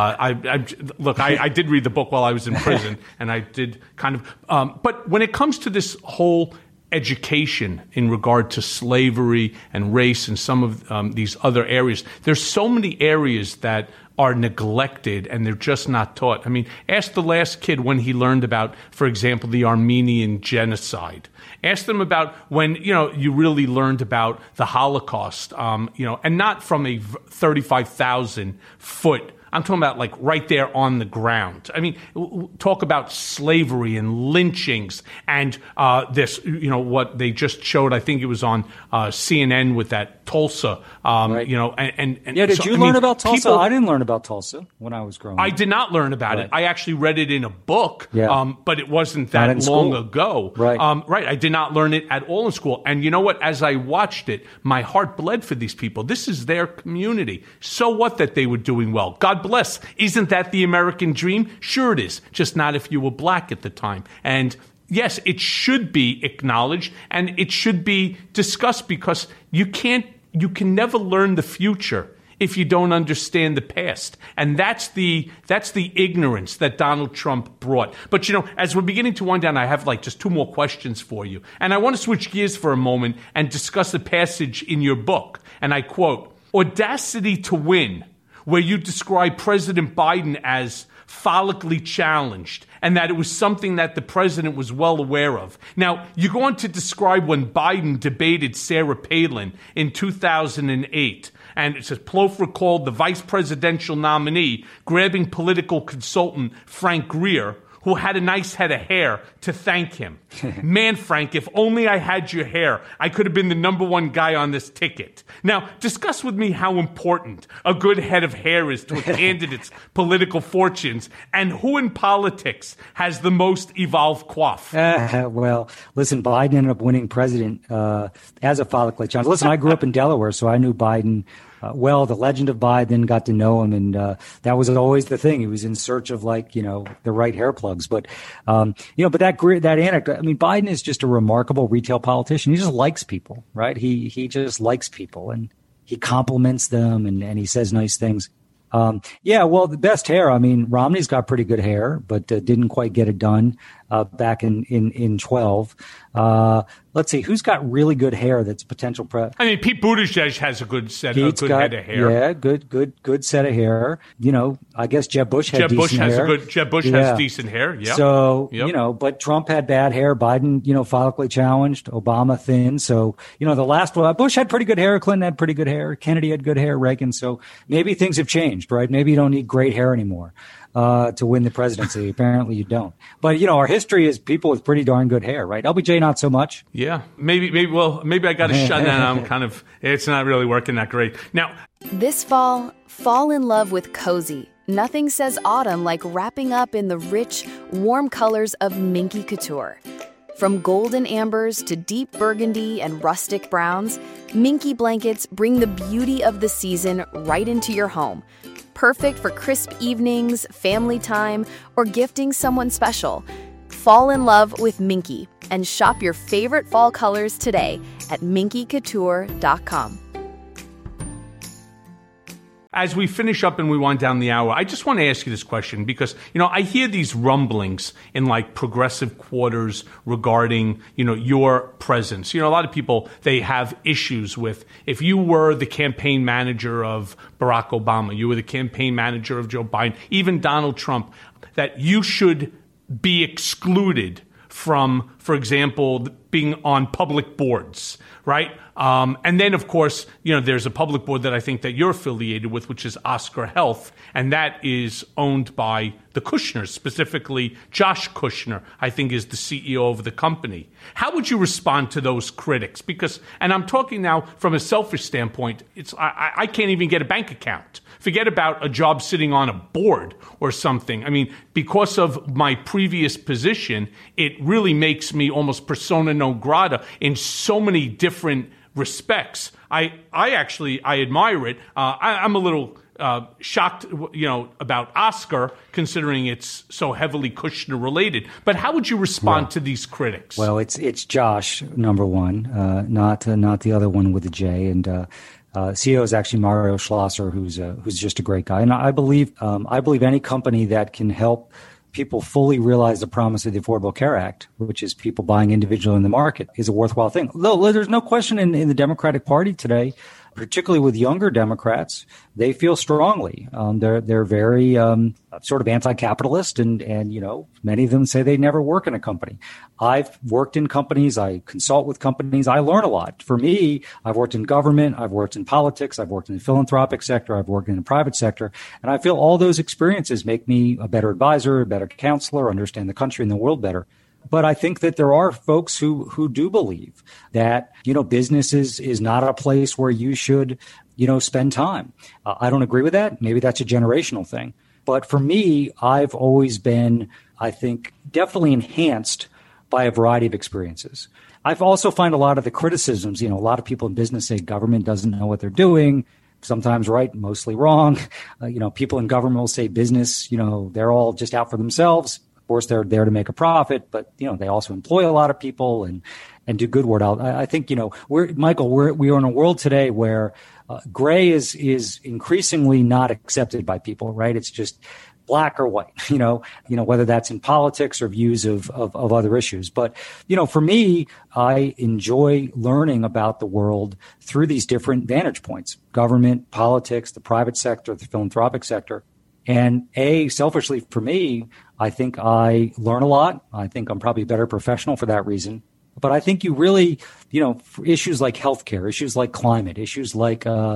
I did read the book while I was in prison, and I did kind of. But when it comes to this whole education in regard to slavery and race and some of these other areas, there's so many areas that are neglected and they're just not taught. I mean, ask the last kid when he learned about, for example, the Armenian genocide. Ask them about when, you really learned about the Holocaust, and not from a 35,000 foot. I'm talking about like right there on the ground. I mean, talk about slavery and lynchings and this, what they just showed. I think it was on CNN with that Tulsa, right. Did you learn about Tulsa? I didn't learn about Tulsa when I was growing up. I did not learn about it. I actually read it in a book, but it wasn't that long ago. Right. I did not learn it at all in school. And you know what? As I watched it, my heart bled for these people. This is their community. So what that they were doing well? God bless. Isn't that the American dream? Sure it is. Just not if you were black at the time. And yes, it should be acknowledged and it should be discussed because you can never learn the future if you don't understand the past. And that's the ignorance that Donald Trump brought. But, as we're beginning to wind down, I have just two more questions for you. And I want to switch gears for a moment and discuss a passage in your book. And I quote, "Audacity to Win," where you describe President Biden as follically challenged, and that it was something that the president was well aware of. Now, you go on to describe when Biden debated Sarah Palin in 2008, and it says, Plouffe recalled the vice presidential nominee grabbing political consultant Frank Greer, who had a nice head of hair, to thank him. "Man, Frank, if only I had your hair, I could have been the number one guy on this ticket." Now, discuss with me how important a good head of hair is to a candidate's political fortunes, and who in politics has the most evolved coif. Well, listen, Biden ended up winning president as a follically challenged. Listen, I grew up in Delaware, so I knew Biden well. The legend of Biden, got to know him, and that was always the thing. He was in search of the right hair plugs. But but that anecdote. I mean, Biden is just a remarkable retail politician. He just likes people, right? He just likes people, and he compliments them, and he says nice things. Well, the best hair. I mean, Romney's got pretty good hair, but didn't quite get it done back in 12. Let's see, who's got really good hair that's potential I mean, Pete Buttigieg has a good head of hair. Yeah, good set of hair. I guess Jeb Bush had decent hair. Jeb Bush has decent hair, yeah. So, but Trump had bad hair. Biden, follically challenged. Obama thin. So, the last one, Bush had pretty good hair. Clinton had pretty good hair. Kennedy had good hair. Reagan. So maybe things have changed, right? Maybe you don't need great hair anymore to win the presidency. Apparently you don't. But, our history is people with pretty darn good hair, right? LBJ, not so much. Yeah. Maybe I got to shut down. It's not really working that great. Now, this fall in love with cozy. Nothing says autumn like wrapping up in the rich, warm colors of Minky Couture. From golden ambers to deep burgundy and rustic browns, Minky blankets bring the beauty of the season right into your home. Perfect for crisp evenings, family time, or gifting someone special. Fall in love with Minky and shop your favorite fall colors today at minkycouture.com. As we finish up and we wind down the hour, I just want to ask you this question because, I hear these rumblings in progressive quarters regarding, your presence. A lot of people, they have issues with if you were the campaign manager of Barack Obama, you were the campaign manager of Joe Biden, even Donald Trump, that you should be excluded from, for example, being on public boards, right? And then, of course, there's a public board that I think that you're affiliated with, which is Oscar Health, and that is owned by the Kushners, specifically Josh Kushner, I think is the CEO of the company. How would you respond to those critics? Because, and I'm talking now from a selfish standpoint, I can't even get a bank account. Forget about a job sitting on a board or something. I mean, because of my previous position, it really makes me almost persona non grata in so many different respects. I admire it. I'm a little shocked, about Oscar, considering it's so heavily Kushner related. But how would you respond to these critics? Well, it's Josh, number one, not the other one with a J, and CEO is actually Mario Schlosser, who's just a great guy. And I believe any company that can help people fully realize the promise of the Affordable Care Act, which is people buying individually in the market, is a worthwhile thing. Though there's no question in the Democratic Party today, particularly with younger Democrats, they feel strongly. They're very sort of anti-capitalist, and many of them say they never work in a company. I've worked in companies. I consult with companies. I learn a lot. For me, I've worked in government. I've worked in politics. I've worked in the philanthropic sector. I've worked in the private sector. And I feel all those experiences make me a better advisor, a better counselor, understand the country and the world better. But I think that there are folks who do believe that, business is not a place where you should, spend time. I don't agree with that. Maybe that's a generational thing. But for me, I've always been, I think, definitely enhanced by a variety of experiences. I've also find a lot of the criticisms, a lot of people in business say government doesn't know what they're doing. Sometimes right, mostly wrong. People in government will say business, they're all just out for themselves. Of course, they're there to make a profit, but, they also employ a lot of people and do good work out. I think, we are in a world today where Gray is increasingly not accepted by people, right? It's just black or white, whether that's in politics or views of other issues. But, for me, I enjoy learning about the world through these different vantage points: government, politics, the private sector, the philanthropic sector. And selfishly for me, I think I learn a lot. I think I'm probably a better professional for that reason. But I think you really, for issues like healthcare, issues like climate, issues like, the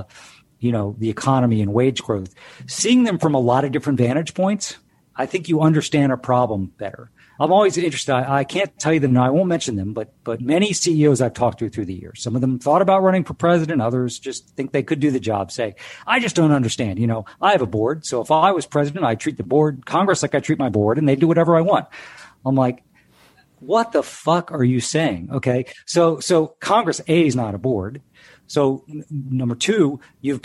economy and wage growth, seeing them from a lot of different vantage points, I think you understand a problem better. I'm always interested. I can't tell you them now. I won't mention them, but many CEOs I've talked to through the years, some of them thought about running for president. Others just think they could do the job. Say, I just don't understand. I have a board. So if I was president, I treat the board, Congress, like I treat my board, and they do whatever I want. I'm like, what the fuck are you saying? Okay. So Congress, is not a board. So number two,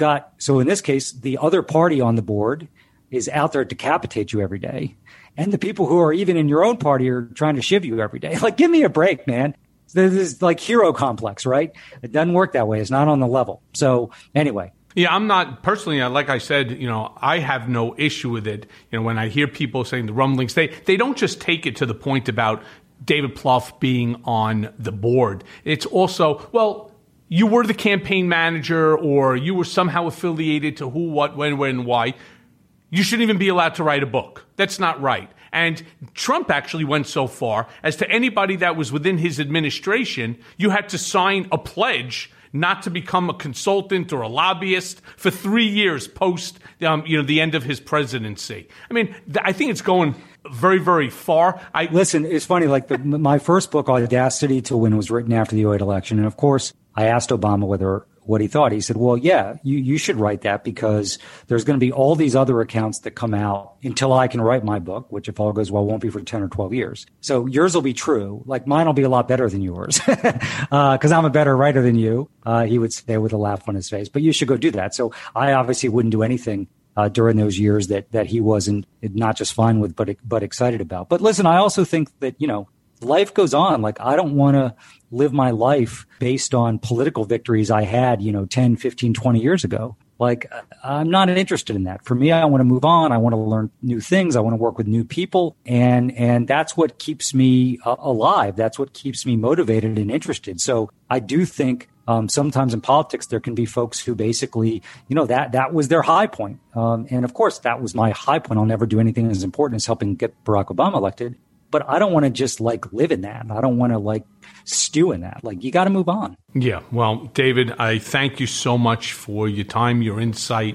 so in this case, the other party on the board is out there to decapitate you every day. And the people who are even in your own party are trying to shiv you every day. Like, give me a break, man. This is like hero complex, right? It doesn't work that way. It's not on the level. So anyway. Yeah, I'm not personally, like I said, I have no issue with it. When I hear people saying the rumblings, they don't just take it to the point about David Plouffe being on the board. It's also, well, you were the campaign manager or you were somehow affiliated to who, what, when, and why. You shouldn't even be allowed to write a book. That's not right. And Trump actually went so far as to anybody that was within his administration, you had to sign a pledge not to become a consultant or a lobbyist for 3 years post, the end of his presidency. I mean, I think it's going very, very far. Listen, it's funny. Like my first book, Audacity to Win, was written after the 2008 election, and of course, I asked Obama what he thought. He said, well, yeah, you should write that because there's going to be all these other accounts that come out until I can write my book, which if all goes well, won't be for 10 or 12 years. So yours will be true. Like mine will be a lot better than yours because I'm a better writer than you. He would say with a laugh on his face, but you should go do that. So I obviously wouldn't do anything during those years that he wasn't not just fine with, but excited about. But listen, I also think that, life goes on. Like I don't want to live my life based on political victories I had, 10, 15, 20 years ago. Like I'm not interested in that. For me, I want to move on. I want to learn new things. I want to work with new people. And that's what keeps me alive. That's what keeps me motivated and interested. So I do think sometimes in politics, there can be folks who basically, that was their high point. And of course, that was my high point. I'll never do anything as important as helping get Barack Obama elected. But I don't want to just live in that. I don't want to stew in that. You got to move on. Yeah. Well, David, I thank you so much for your time, your insight.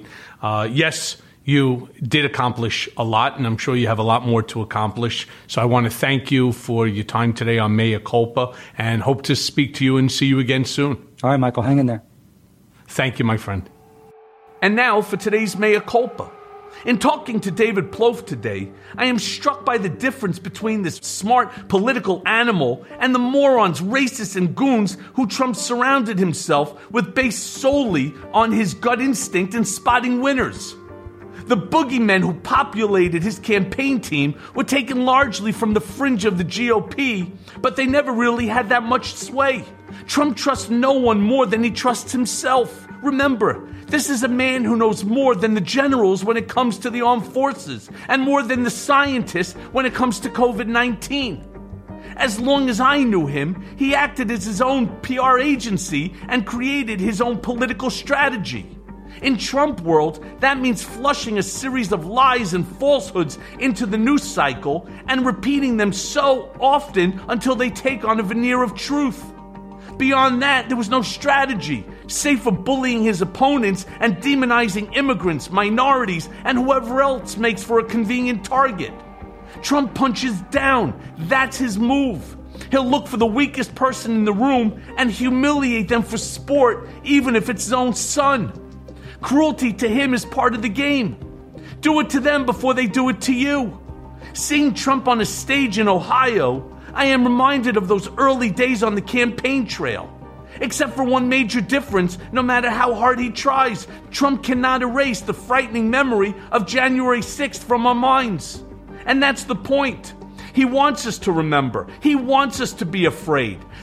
Yes, you did accomplish a lot, and I'm sure you have a lot more to accomplish. So I want to thank you for your time today on Mea Culpa and hope to speak to you and see you again soon. All right, Michael, hang in there. Thank you, my friend. And now for today's Mea Culpa. In talking to David Plouffe today, I am struck by the difference between this smart political animal and the morons, racists, and goons who Trump surrounded himself with based solely on his gut instinct and spotting winners. The boogeymen who populated his campaign team were taken largely from the fringe of the GOP, but they never really had that much sway. Trump trusts no one more than he trusts himself. Remember, this is a man who knows more than the generals when it comes to the armed forces and more than the scientists when it comes to COVID-19. As long as I knew him, he acted as his own PR agency and created his own political strategy. In Trump world, that means flushing a series of lies and falsehoods into the news cycle and repeating them so often until they take on a veneer of truth. Beyond that, there was no strategy, save for bullying his opponents and demonizing immigrants, minorities, and whoever else makes for a convenient target. Trump punches down. That's his move. He'll look for the weakest person in the room and humiliate them for sport, even if it's his own son. Cruelty to him is part of the game. Do it to them before they do it to you. Seeing Trump on a stage in Ohio, I am reminded of those early days on the campaign trail. Except for one major difference, no matter how hard he tries, Trump cannot erase the frightening memory of January 6th from our minds. And that's the point. He wants us to remember. He wants us to be afraid.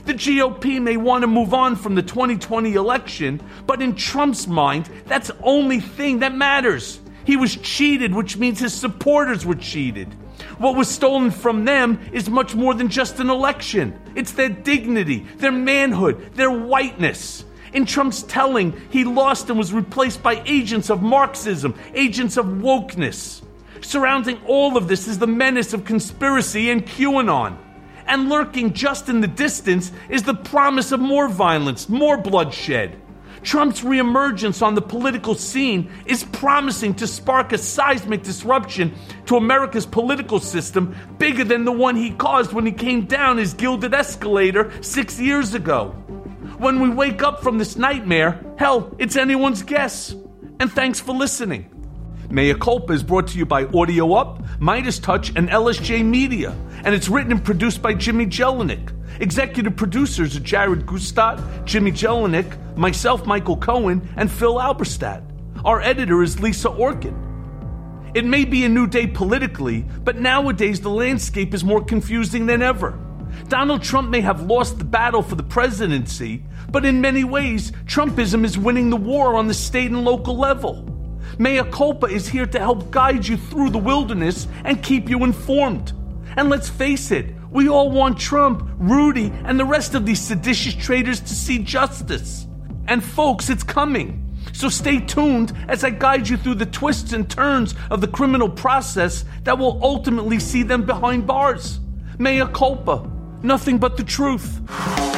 The GOP may want to move on from the 2020 election, but in Trump's mind, that's the only thing that matters. He was cheated, which means his supporters were cheated. What was stolen from them is much more than just an election. It's their dignity, their manhood, their whiteness. In Trump's telling, he lost and was replaced by agents of Marxism, agents of wokeness. Surrounding all of this is the menace of conspiracy and QAnon. And lurking just in the distance is the promise of more violence, more bloodshed. Trump's reemergence on the political scene is promising to spark a seismic disruption to America's political system bigger than the one he caused when he came down his gilded escalator 6 years ago. When we wake up from this nightmare, hell, it's anyone's guess. And thanks for listening. Mea Culpa is brought to you by Audio Up, Midas Touch, and LSJ Media, and it's written and produced by Jimmy Jelinek. Executive producers are Jared Gustat, Jimmy Jelinek, myself, Michael Cohen, and Phil Alberstadt. Our editor is Lisa Orkin. It may be a new day politically, but nowadays the landscape is more confusing than ever. Donald Trump may have lost the battle for the presidency, but in many ways, Trumpism is winning the war on the state and local level. Mea Culpa is here to help guide you through the wilderness and keep you informed. And let's face it, we all want Trump, Rudy, and the rest of these seditious traitors to see justice. And folks, it's coming. So stay tuned as I guide you through the twists and turns of the criminal process that will ultimately see them behind bars. Mea Culpa, nothing but the truth.